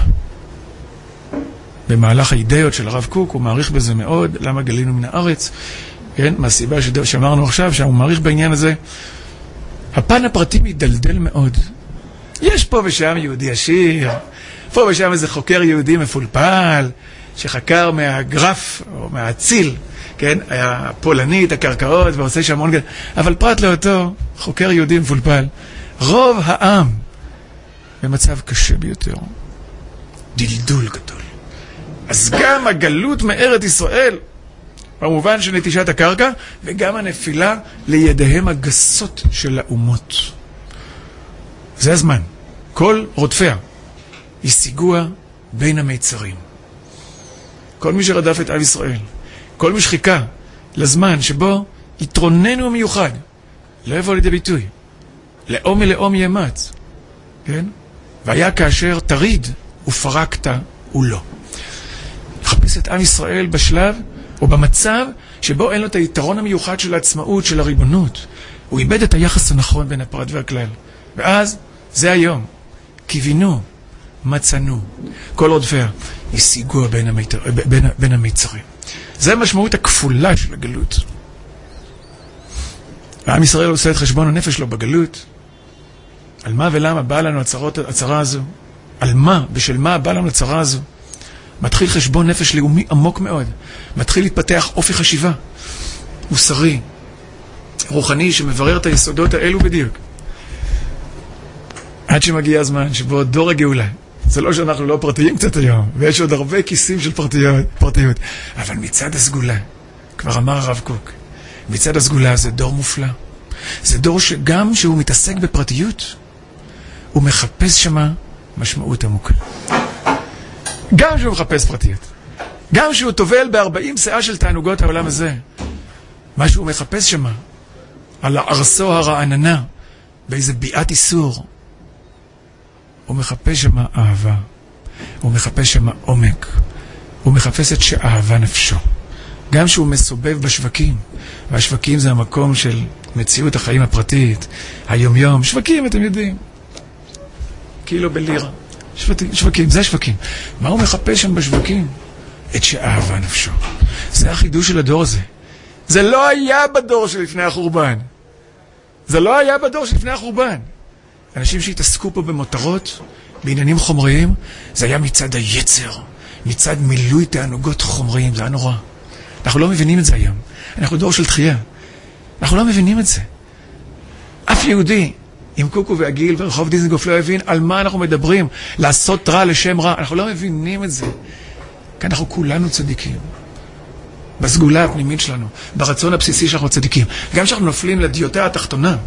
במהלך האידאות של הרב קוק הוא מעריך בזה מאוד, למה גלינו מן הארץ, כן? מהסיבה שאמרנו עכשיו, שהוא מעריך בעניין הזה, הפן הפרטי מדלדל מאוד. יש פה ושם יהודי עשיר, פה ושם איזה חוקר יהודי מפולפל, שחקר מהגרף או מהציל, כן? הפולני את הקרקעות ועושה שהמון גדול, אבל פרט לאותו חוקר יהודי מפולפל, רוב העם במצב קשה ביותר. דלדול גדול. אז גם הגלות מארץ ישראל, במובן של נטישת הקרקע, וגם הנפילה לידיהם הגסות של האומות. זה הזמן. כל רודפיה השיגוה בין המיצרים. כל מי שרדף את עם ישראל, כל מי שחיכה לזמן שבו יתרוננו מיוחד, לא יבוא לידי ביטוי. לאום מלאום יאמץ. כן? והיה כאשר תריד ופרקת ולא. לחפש את עם ישראל בשלב או במצב שבו אין לו את היתרון המיוחד של העצמאות, של הריבונות. הוא איבד את היחס הנכון בין הפרט והכלל. ואז זה היום. קיווינו, מצאנו. כל רודפיה השיגוה בין המיצרים. זה המשמעות הכפולה של הגלות. העם ישראל עושה את חשבון הנפש שלו בגלות. על מה ולמה באה לנו הצרה הזו? על מה, בשל מה באה לנו הצרה הזו? מתחיל חשבון נפש לאומי עמוק מאוד. מתחיל להתפתח אופי חשיבה. מוסרי, רוחני, שמברר את היסודות האלו בדיוק. עד שמגיע הזמן שבו דור הגאולה, זה לא שאנחנו לא פרטיים קצת היום, ויש עוד הרבה כיסים של פרטיות, אבל מצד הסגולה, כבר אמר הרב קוק, מצד הסגולה זה דור מופלא. זה דור שגם שהוא מתעסק בפרטיות, הוא מחפש שמה משמעות עמוקה. גם שהוא מחפש פרטיות. גם שהוא טובל ב40 שאה של תענוגות העולם הזה. מה שהוא מחפש שמה, על הארסו הרעננה, באיזה ביעת איסור, הוא מחפש שמה אהבה. הוא מחפש שמה עומק. הוא מחפש את שאהבה נפשו. גם שהוא מסובב בשווקים. והשווקים זה המקום של מציאות החיים הפרטית, היום-יום. שווקים, אתם יודעים. כאילו בלירה. שווקים, זה השווקים. מה הוא מחפש שם בשווקים? את שאהבה נפשו. זה החידוש של הדור הזה. זה לא היה בדור שלפני החורבן. זה לא היה בדור שלפני החורבן. אנשים שהתעסקו פה במותרות, בעניינים חומריים, זה היה מצד היצר, מצד מילוי תענוגות חומריים, זה היה נורא. אנחנו לא מבינים את זה היום. אנחנו דור של תחייה. אנחנו לא מבינים את זה. אף יהודי עם קוקו ועגיל ורחוב דיזנגוף לא הבין על מה אנחנו מדברים, לעשות רע לשם רע. אנחנו לא מבינים את זה. כי אנחנו כולנו צדיקים. בסגולה הפנימית שלנו, ברצון הבסיסי שאנחנו צדיקים. גם כשאנחנו נופלים לדיוטה התחתונה.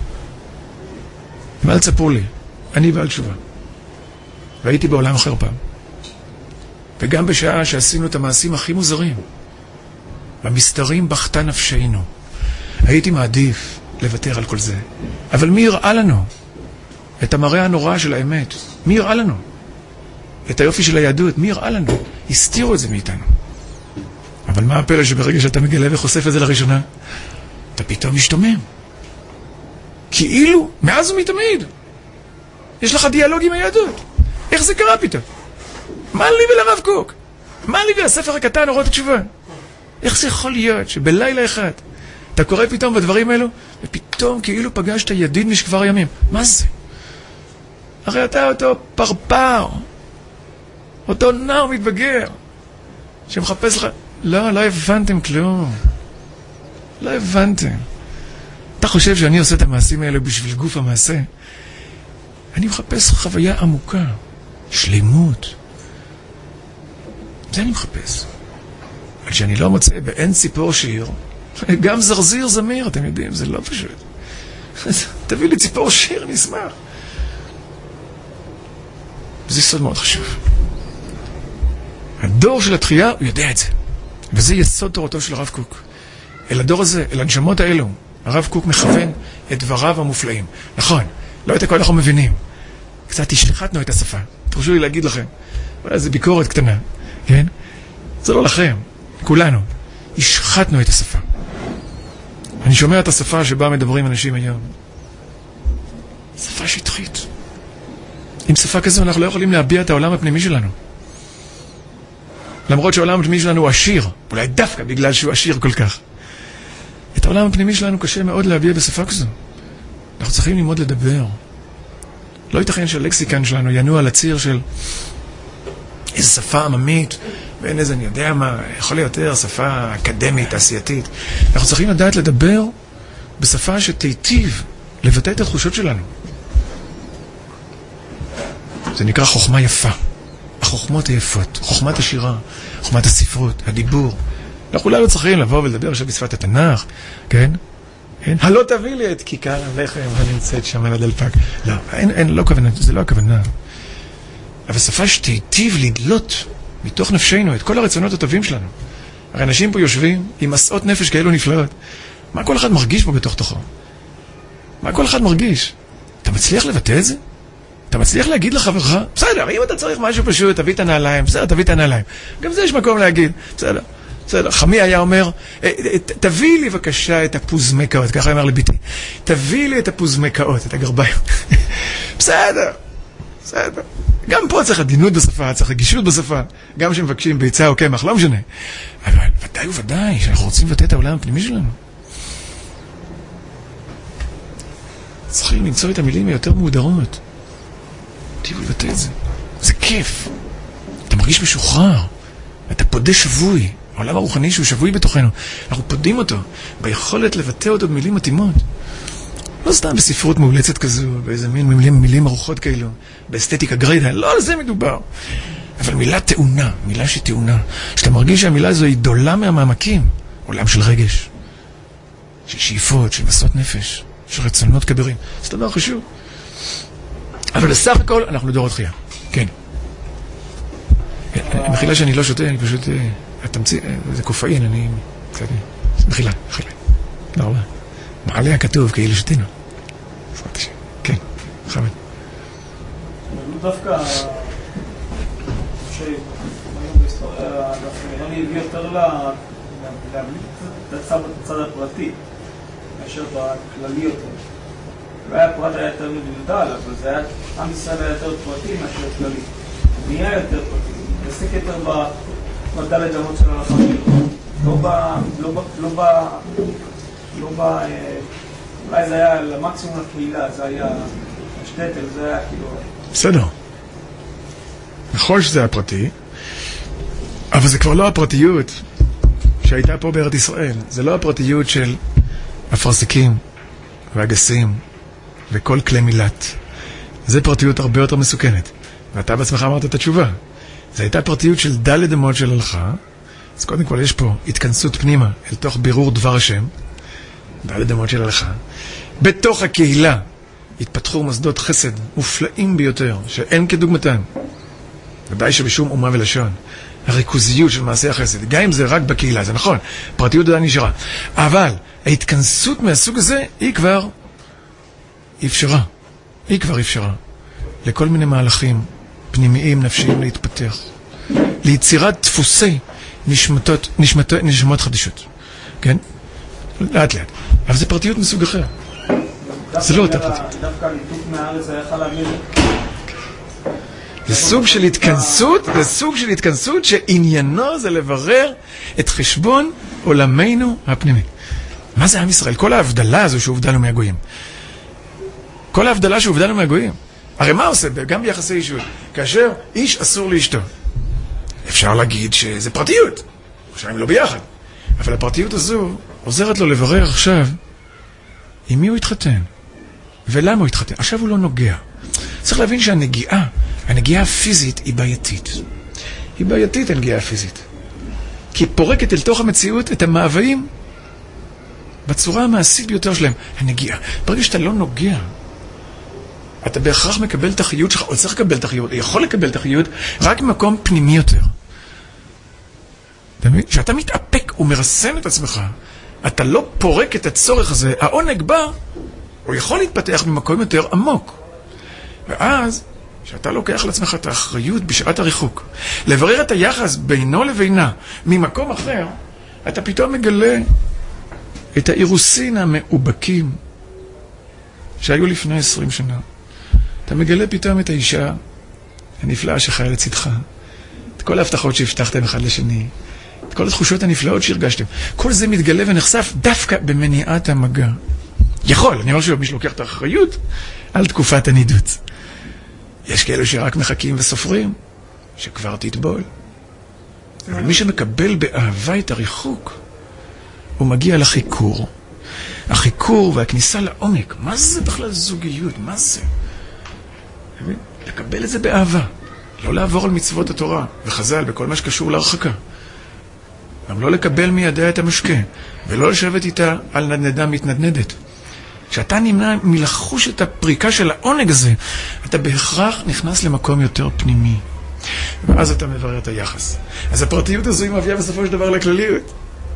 ואל תספרו לי, אני בעל תשובה. והייתי בעולם אחר פעם. וגם בשעה שעשינו את המעשים הכי מוזרים, במסתרים בכתה נפשנו, הייתי מעדיף לוותר על כל זה. אבל מי יראה לנו את המראה הנורא של האמת? מי יראה לנו? את היופי של היהדות? מי יראה לנו? הסתירו את זה מאיתנו. אבל מה הפלא שברגע שאתה מגלה וחושף את זה לראשונה, אתה פתאום משתומם. כאילו, מאז ומתמיד, יש לך דיאלוג עם היהדות. איך זה קרה פתאום? מה לי ולרב קוק? מה לי ולספר הקטן אורות התשובה? איך זה יכול להיות שבלילה אחד אתה קורא פתאום בדברים האלו, ופתאום כאילו פגשת ידיד משכבר ימים? מה זה? הרי אתה אותו פרפר, אותו נער מתבגר, שמחפש לך... לא הבנתם כלום. לא הבנתם. אתה חושב שאני עושה את המעשים האלה בשביל גוף המעשה? אני מחפש חוויה עמוקה, שלמות. זה אני מחפש. אבל שאני לא מוצא באין ציפור שיר, גם זרזיר זמיר, אתם יודעים, זה לא פשוט. תביא לי ציפור שיר, נשמח. זה סוד מאוד חשוב. הדור של התחייה, הוא יודע את זה. וזה יסוד תורתו של הרב קוק. אל הדור הזה, אל הנשמות האלו, הרב קוק מכוון את דבריו המופלאים. נכון, לא את הכל אנחנו מבינים. קצת השחטנו את השפה. תרשו לי להגיד לכם. זה ביקורת קטנה, כן? זה לא לכם, כולנו. השחטנו את השפה. אני שומע את השפה שבה מדברים אנשים היום. שפה שטחית. עם שפה כזו אנחנו לא יכולים להביע את העולם הפנימי שלנו. למרות שהעולם הפנימי שלנו הוא עשיר, אולי דווקא בגלל שהוא עשיר כל כך. את העולם הפנימי שלנו קשה מאוד להביע בשפה כזו. אנחנו צריכים ללמוד לדבר. לא ייתכן שהלקסיקן שלנו ינוע על הציר של איזו שפה עממית, ואין איזה, אני יודע מה, יכול להיות יותר שפה אקדמית, תעשייתית. אנחנו צריכים לדעת לדבר בשפה שתיטיב לבטא את התחושות שלנו. זה נקרא חוכמה יפה. החוכמות היפות, חוכמת השירה, חוכמת הספרות, הדיבור. אנחנו לא צריכים לבוא ולדבר עכשיו בשפת התנ"ך, כן? הלא תביא לי את כיכר הלחם הנמצאת שם על הדלפק. לא, לא כוונה, זה לא הכוונה. אבל שפה שתיטיב לדלות מתוך נפשנו את כל הרצונות הטובים שלנו. הרי אנשים פה יושבים עם מסעות נפש כאלו נפלאות. מה כל אחד מרגיש פה בתוך תוכו? מה כל אחד מרגיש? אתה מצליח לבטא את זה? אתה מצליח להגיד לחברך? בסדר, אם אתה צריך משהו פשוט, תביא את הנעליים. בסדר, תביא את הנעליים. גם זה יש מקום להגיד. בסדר. בסדר. חמי היה אומר, תביא לי בבקשה את הפוזמקאות. ככה אמר לביתי. תביא לי את הפוזמקאות, את הגרביים. בסדר. בסדר. גם פה צריך עדינות בשפה, צריך רגישות בשפה. גם שמבקשים ביצה או קמח, לא משנה. אבל ודאי וודאי שאנחנו רוצים לבטא את העולם הפנימי שלנו. צריכים למצוא את המילים היותר מהודרות. תראו לבטא את זה. זה כיף. אתה מרגיש משוחרר. אתה פודה שבוי. העולם הרוחני שהוא שבוי בתוכנו. אנחנו פודים אותו. ביכולת לבטא אותו במילים מתאימות. לא סתם בספרות מאולצת כזו, באיזה מילים ארוחות כאלו, באסתטיקה גרידא. לא על זה מדובר. אבל מילה טעונה. מילה שטעונה. שאתה מרגיש שהמילה הזו היא דולה מהמעמקים. עולם של רגש. של שאיפות, של מסעות נפש. של רצונות כבירים. זה דבר חשוב. אבל לסך הכל, אנחנו דור התחייה. כן. מחילה שאני לא שותה, אני פשוט... זה קופאין, אני... מחילה. לא רבה. מעלה הכתוב, כאילו שתינו. כן, חמד. דווקא... שהיום בהיסטוריה, דווקא נראה לי הביא יותר להבליט את הצד הפרטי, מאשר בכללי יותר. אולי הפרט היה יותר מדולדל, אבל זה היה, עם ישראל היה יותר פרטי מאשר כללי. נהיה יותר פרטי, מתעסק יותר בדלת אמות של ההלכה שלו. אולי זה היה למקסימום לקהילה, זה היה השטטל, זה היה כאילו... בסדר. נכון שזה היה פרטי, אבל זה כבר לא הפרטיות שהייתה פה בארץ ישראל. זה לא הפרטיות של הפרסיקים והגסים וכל כלי מילת. זה פרטיות הרבה יותר מסוכנת. ואתה בעצמך אמרת את התשובה. זה הייתה פרטיות של דלת אמות של הלכה. אז קודם כל יש פה התכנסות פנימה אל תוך בירור דבר השם. דלת אמות של הלכה. בתוך הקהילה התפתחו מוסדות חסד מופלאים ביותר, שאין כדוגמתם. ודאי שבשום אומה ולשון. הריכוזיות של מעשי החסד, גם אם זה רק בקהילה, זה נכון, פרטיות עדיין נשארה. אבל ההתכנסות מהסוג הזה היא כבר אפשרה. היא כבר אפשרה. לכל מיני מהלכים פנימיים, נפשיים להתפתח. ליצירת דפוסי נשמות חדשות. כן? לאט לאט. אבל זה פרטיות מסוג אחר. זה לא אותה פרטיות. דווקא ניתוק מהארץ היה יכול להגיד... זה סוג של התכנסות, שעניינו זה לברר את חשבון עולמנו הפנימי. מה זה עם ישראל? כל ההבדלה הזו שהובדלנו מהגויים. כל ההבדלה שהובדלנו מהגויים. הרי מה עושה? גם ביחסי אישות. כאשר איש אסור לאשתו. אפשר להגיד שזה פרטיות. עכשיו הם לא ביחד. אבל הפרטיות הזו עוזרת לו לברר עכשיו עם מי הוא התחתן. ולמה הוא התחתן. עכשיו הוא לא נוגע. צריך להבין שהנגיעה הפיזית היא בעייתית. היא בעייתית, הנגיעה הפיזית. כי היא פורקת אל תוך המציאות את המאוויים בצורה המעשית ביותר שלהם. הנגיעה. ברגע שאתה לא נוגע, אתה בהכרח מקבל את החיות שלך, או צריך לקבל את החיות, יכול לקבל את החיות, רק במקום פנימי יותר. כשאתה מתאפק ומרסן את עצמך, אתה לא פורק את הצורך הזה, העונג בא, הוא יכול להתפתח ממקום יותר עמוק. ואז, שאתה לוקח לעצמך את האחריות בשעת הריחוק, לברר את היחס בינו לבינה ממקום אחר, אתה פתאום מגלה את האירוסין המאובקים שהיו לפני 20 שנה. אתה מגלה פתאום את האישה הנפלאה שחיה לצדך, את כל ההבטחות שהבטחתם אחד לשני, את כל התחושות הנפלאות שהרגשתם. כל זה מתגלה ונחשף דווקא במניעת המגע. אני אומר שמי שלוקח את האחריות על תקופת הנידות. יש כאלו שרק מחכים וסופרים, שכבר תטבול. אבל מי שמקבל באהבה את הריחוק, הוא מגיע לחיקור. החיקור והכניסה לעומק. מה זה בכלל זוגיות? מה זה? לקבל את זה באהבה. לא לעבור על מצוות התורה וחז"ל בכל מה שקשור להרחקה. גם לא לקבל מידיה את המשקה, ולא לשבת איתה על נדנדה מתנדנדת. כשאתה נמנע מלחוש את הפריקה של העונג הזה, אתה בהכרח נכנס למקום יותר פנימי. ואז אתה מברר את היחס. אז הפרטיות הזו היא מביאה בסופו של דבר לכלליות.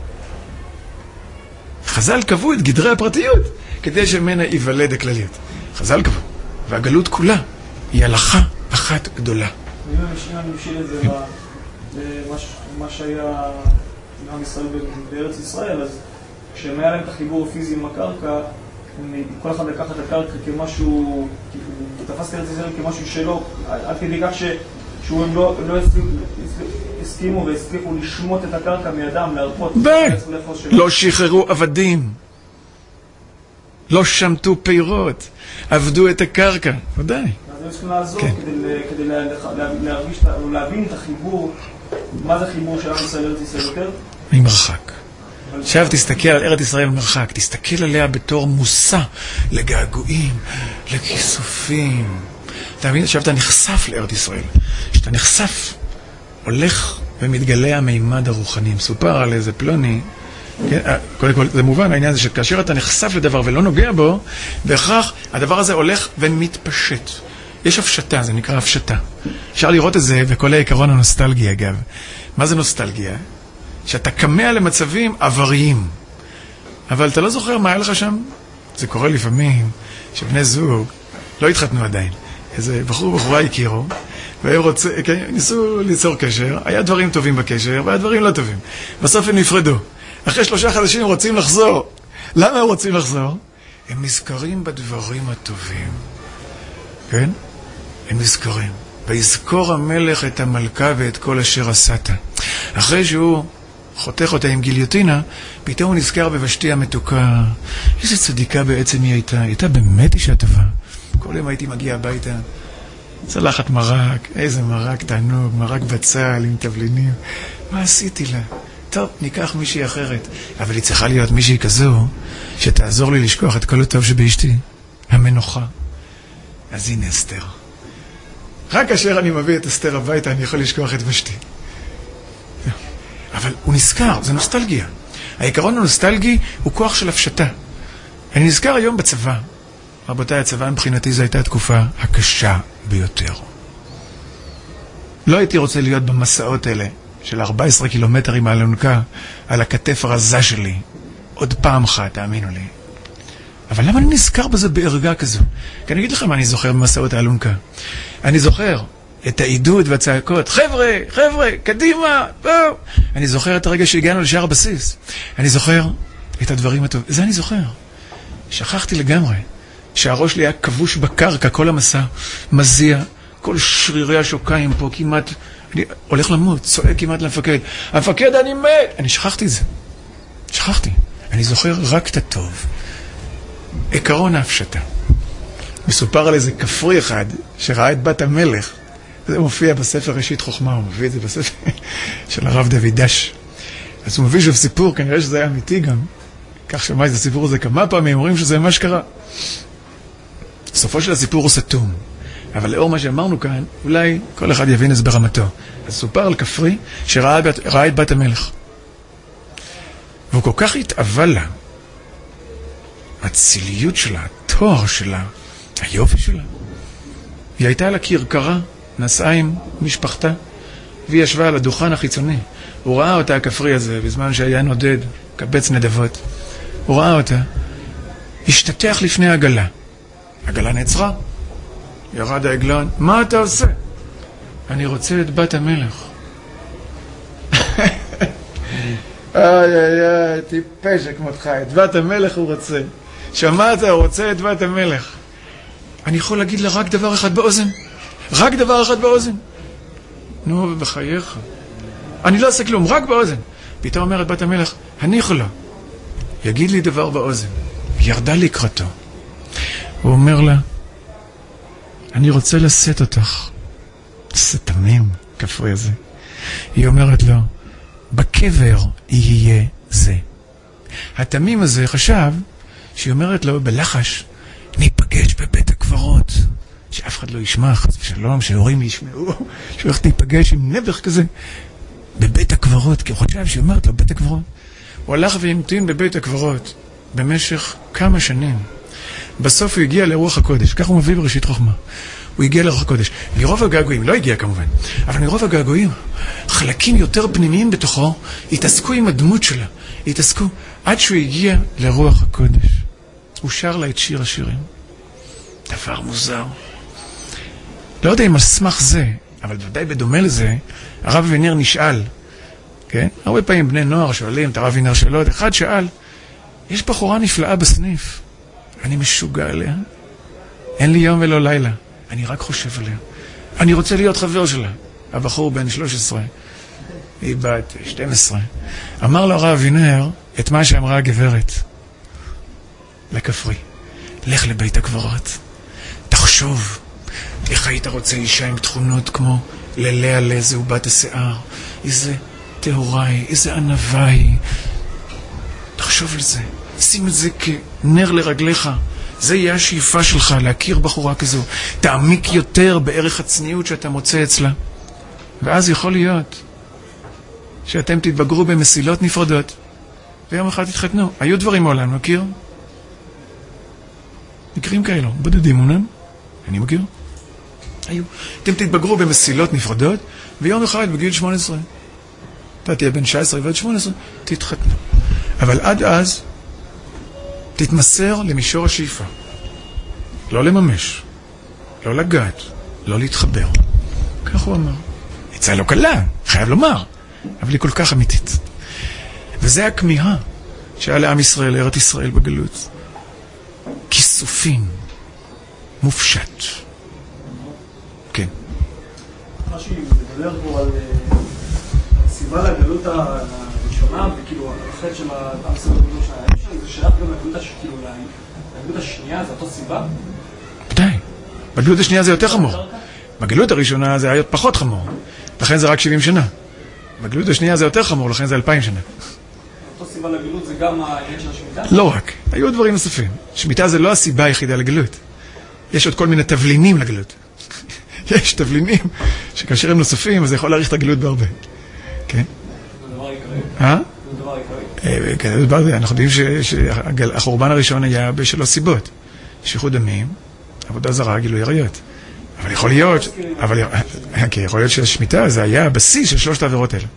חז"ל קבעו את גדרי הפרטיות, כדי שממנה ייוולד הכלליות. חז"ל קבעו. והגלות כולה היא הלכה אחת גדולה. אם אני משיל את זה למה שהיה עם ישראל בארץ ישראל, אז כשהם היה להם את החיבור הפיזי עם הקרקע, כל אחד לקח את הקרקע כמשהו, תפס את ארץ ישראל כמשהו שלו, עד כדי כך שהם לא הסכימו והצליחו לשמוט את הקרקע מידם, להרפות. לא שחררו עבדים, לא שמטו פירות, עבדו את הקרקע, ודאי. אז הם צריכים לעזור כדי להרגיש או להבין את החיבור, מה זה חיבור של עם ישראל לארץ ישראל יותר? ממרחק. עכשיו תסתכל על ארץ ישראל במרחק, תסתכל עליה בתור מושא לגעגועים, לכיסופים. אתה מבין? עכשיו אתה נחשף לארץ ישראל. כשאתה נחשף, הולך ומתגלה המימד הרוחני. מסופר על איזה פלוני, כן? קודם כל, זה מובן, העניין הזה שכאשר אתה נחשף לדבר ולא נוגע בו, בהכרח הדבר הזה הולך ומתפשט. יש הפשטה, זה נקרא הפשטה. אפשר לראות את זה בכל העיקרון הנוסטלגיה, אגב. מה זה נוסטלגיה? שאתה קמע למצבים עבריים. אבל אתה לא זוכר מה היה לך שם? זה קורה לפעמים שבני זוג לא התחתנו עדיין. איזה בחור ובחורה הכירו, ניסו ליצור קשר, היה דברים טובים בקשר, והיה דברים לא טובים. בסוף הם נפרדו. אחרי 3 חודשים הם רוצים לחזור. למה הם רוצים לחזור? הם נזכרים בדברים הטובים. כן? הם נזכרים. ויזכור המלך את המלכה ואת כל אשר עשת. אחרי שהוא חותך אותה עם גיליוטינה, פתאום הוא נזכר בוושתי המתוקה. איזה צדיקה בעצם היא הייתה. היא הייתה באמת אישה טובה. כל יום הייתי מגיע הביתה, צלחת מרק, איזה מרק תענוג, מרק בצל עם תבלינים. מה עשיתי לה? טוב, ניקח מישהי אחרת. אבל היא צריכה להיות מישהי כזו, שתעזור לי לשכוח את כל הטוב שבאשתי, המנוחה. אז הנה אסתר. רק כאשר אני מביא את אסתר הביתה, אני יכול לשכוח את ושתי. אבל הוא נזכר, זה נוסטלגיה. העיקרון הנוסטלגי הוא כוח של הפשטה. אני נזכר היום בצבא. רבותיי, הצבא מבחינתי זו הייתה התקופה הקשה ביותר. לא הייתי רוצה להיות במסעות האלה של 14 קילומטר עם האלונקה על הכתף הרזה שלי. עוד פעם אחת, תאמינו לי. אבל למה אני נזכר בזה בערגה כזו? כי אני אגיד לכם מה אני זוכר במסעות האלונקה. אני זוכר את העידוד והצעקות, חבר'ה, חבר'ה, קדימה, בואו. אני זוכר את הרגע שהגענו לשער הבסיס. אני זוכר את הדברים הטובים. זה אני זוכר. שכחתי לגמרי שהראש שלי היה כבוש בקרקע, כל המסע, מזיע, כל שרירי השוקיים פה כמעט, אני הולך למות, צועק כמעט למפקד. המפקד, אני מת! אני שכחתי את זה. שכחתי. אני זוכר רק את הטוב. עקרון ההפשטה. מסופר על איזה כפרי אחד שראה את בת המלך. זה מופיע בספר ראשית חוכמה, הוא מביא את זה בספר של הרב דוד דש. אז הוא מביא שוב סיפור, כנראה שזה היה אמיתי גם. כך שמע את הסיפור הזה כמה פעמים, אומרים שזה מה שקרה. סופו של הסיפור הוא סתום. אבל לאור מה שאמרנו כאן, אולי כל אחד יבין את זה ברמתו. אז סופר על כפרי שראה את בת המלך. והוא כל כך התאווה לה, הציליות שלה, התואר שלה, היופי שלה. היא הייתה על הכרכרה, נסעה עם משפחתה, והיא ישבה על הדוכן החיצוני. הוא ראה אותה, הכפרי הזה, בזמן שהיה נודד, קבץ נדבות. הוא ראה אותה, השתתח לפני העגלה. העגלה נעצרה, ירד העגלון, מה אתה עושה? אני רוצה את בת המלך. איי איי איי, טיפש כמותך, את בת המלך הוא רוצה. שמעת, הוא רוצה את בת המלך. אני יכול להגיד לה רק דבר אחד באוזן. רק דבר אחד באוזן. נו, בחייך. אני לא עושה כלום, רק באוזן. פתאום אומרת בת המלך, אני יכולה. יגיד לי דבר באוזן. ירדה לקראתו. הוא אומר לה, אני רוצה לשאת אותך. זה תמים, כפרי הזה. היא אומרת לו, בקבר יהיה זה. התמים הזה חשב שהיא אומרת לו בלחש, ניפגש בבית הקברות. שאף אחד לא ישמע, חס ושלום, שההורים ישמעו, שהוא הולך להיפגש עם נבח כזה בבית הקברות, כי הוא חושב שהיא אומרת לו בית הקברות. הוא הלך והמתין בבית הקברות במשך כמה שנים. בסוף הוא הגיע לרוח הקודש, כך הוא מביא בראשית חוכמה. הוא הגיע לרוח הקודש. מרוב הגעגועים, לא הגיע כמובן, אבל מרוב הגעגועים, חלקים יותר פנימיים בתוכו, התעסקו עם הדמות שלה, התעסקו עד שהוא הגיע לרוח הקודש. הוא שר לה את שיר השירים. דבר מוזר. לא יודע אם על סמך זה, אבל ודאי בדומה לזה, הרב אבינר נשאל, כן? הרבה פעמים בני נוער שואלים את הרב אבינר שאלות, אחד שאל, יש בחורה נפלאה בסניף, אני משוגע עליה, אין לי יום ולא לילה, אני רק חושב עליה, אני רוצה להיות חבר שלה. הבחור בן 13, היא בת 12, אמר לו הרב אבינר את מה שאמרה הגברת לכפרי, לך לבית הקברות, תחשוב איך היית רוצה אישה עם תכונות כמו ללאה לזה ובת השיער, איזה תאוריי, איזה ענווי. תחשוב על זה, שים את זה כנר לרגליך. זה יהיה השאיפה שלך, להכיר בחורה כזו. תעמיק יותר בערך הצניעות שאתה מוצא אצלה. ואז יכול להיות שאתם תתבגרו במסילות נפרדות, ויום אחד תתחתנו. היו דברים מעולם, מכיר? מקרים כאלו, בודדים אומנם. אני מכיר. היו. אתם תתבגרו במסילות נפרדות, ויום אחד בגיל 18, אתה תהיה בן 19 ועד 18, תתחתנו. אבל עד אז, תתמסר למישור השאיפה. לא לממש, לא לגעת, לא להתחבר. כך הוא אמר. עצה לא קלה, חייב לומר, אבל היא כל כך אמיתית. וזה הכמיהה שהיה לעם ישראל, לארץ ישראל בגלות. כיסופים, מופשט. כן. רש"י מדבר פה על סיבה לגלות הראשונה, וכאילו החטא של עם ישראל בגלות השנייה, זה שייך גם לגלות השנייה, זה אותו סיבה? ודאי. בגלות השנייה זה יותר חמור. בגלות הראשונה זה היה פחות חמור, לכן זה רק 70 שנה. בגלות השנייה זה יותר חמור, לכן זה 2000 שנה. אותו סיבה לגלות זה גם העניין של השמיטה? לא רק, היו דברים נוספים. שמיטה זה לא הסיבה היחידה לגלות. יש עוד כל מיני תבלינים לגלות. יש תבלינים שכאשר הם נוספים, אז זה יכול להאריך את הגלות בהרבה. כן? זה דבר עיקרי. זה דבר עיקרי. כן, זה דבר עיקרי. אנחנו יודעים שהחורבן הראשון היה בשלוש סיבות. שפיכות דמים, עבודה זרה, גילוי עריות. אבל יכול להיות שהשמיטה זה היה הבסיס של שלושת העבירות האלה.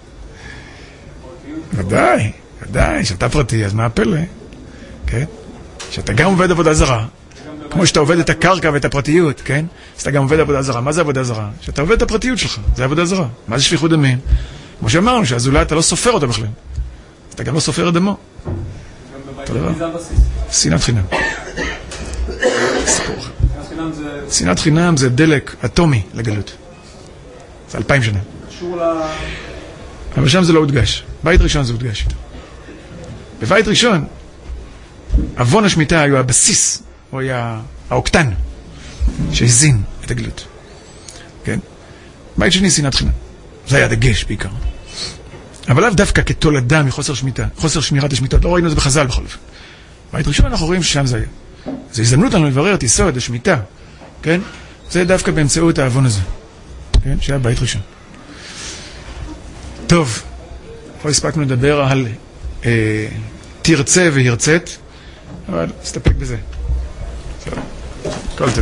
ודאי, ודאי, שאתה פרטי, אז מה הפלא? כן? שאתה גם עובד עבודה זרה, כמו שאתה עובד את הקרקע ואת הפרטיות, כן? אז אתה גם עובד עבודה זרה. מה זה עבודה זרה? שאתה עובד את הפרטיות שלך, זה עבודה זרה. מה זה שפיכות דמים? כמו שאמרנו, שהזולת אתה לא סופר אותו בכלל. אתה גם לא סופר את דמו. שנאת חינם. שנאת חינם זה דלק אטומי לגלות. זה 2000 שנה. אבל שם זה לא הודגש. בית ראשון זה הודגש איתו. בבית ראשון, אבון השמיטה היה הבסיס, הוא היה האוקטן שהזין את הגלות. כן? בית שני, שנאת חינם. זה היה דגש בעיקר. אבל לאו דווקא כתולדה מחוסר שמיטה, חוסר שמירת השמיטה. לא ראינו את זה בחז"ל בכל אופן. בית ראשון אנחנו רואים ששם זה היה. זו הזדמנות לנו לברר את יסוד השמיטה. כן? זה דווקא באמצעות האבון הזה. כן? שהיה בית ראשון. טוב. פה הספקנו לדבר על תרצה והרצת, אבל נסתפק בזה.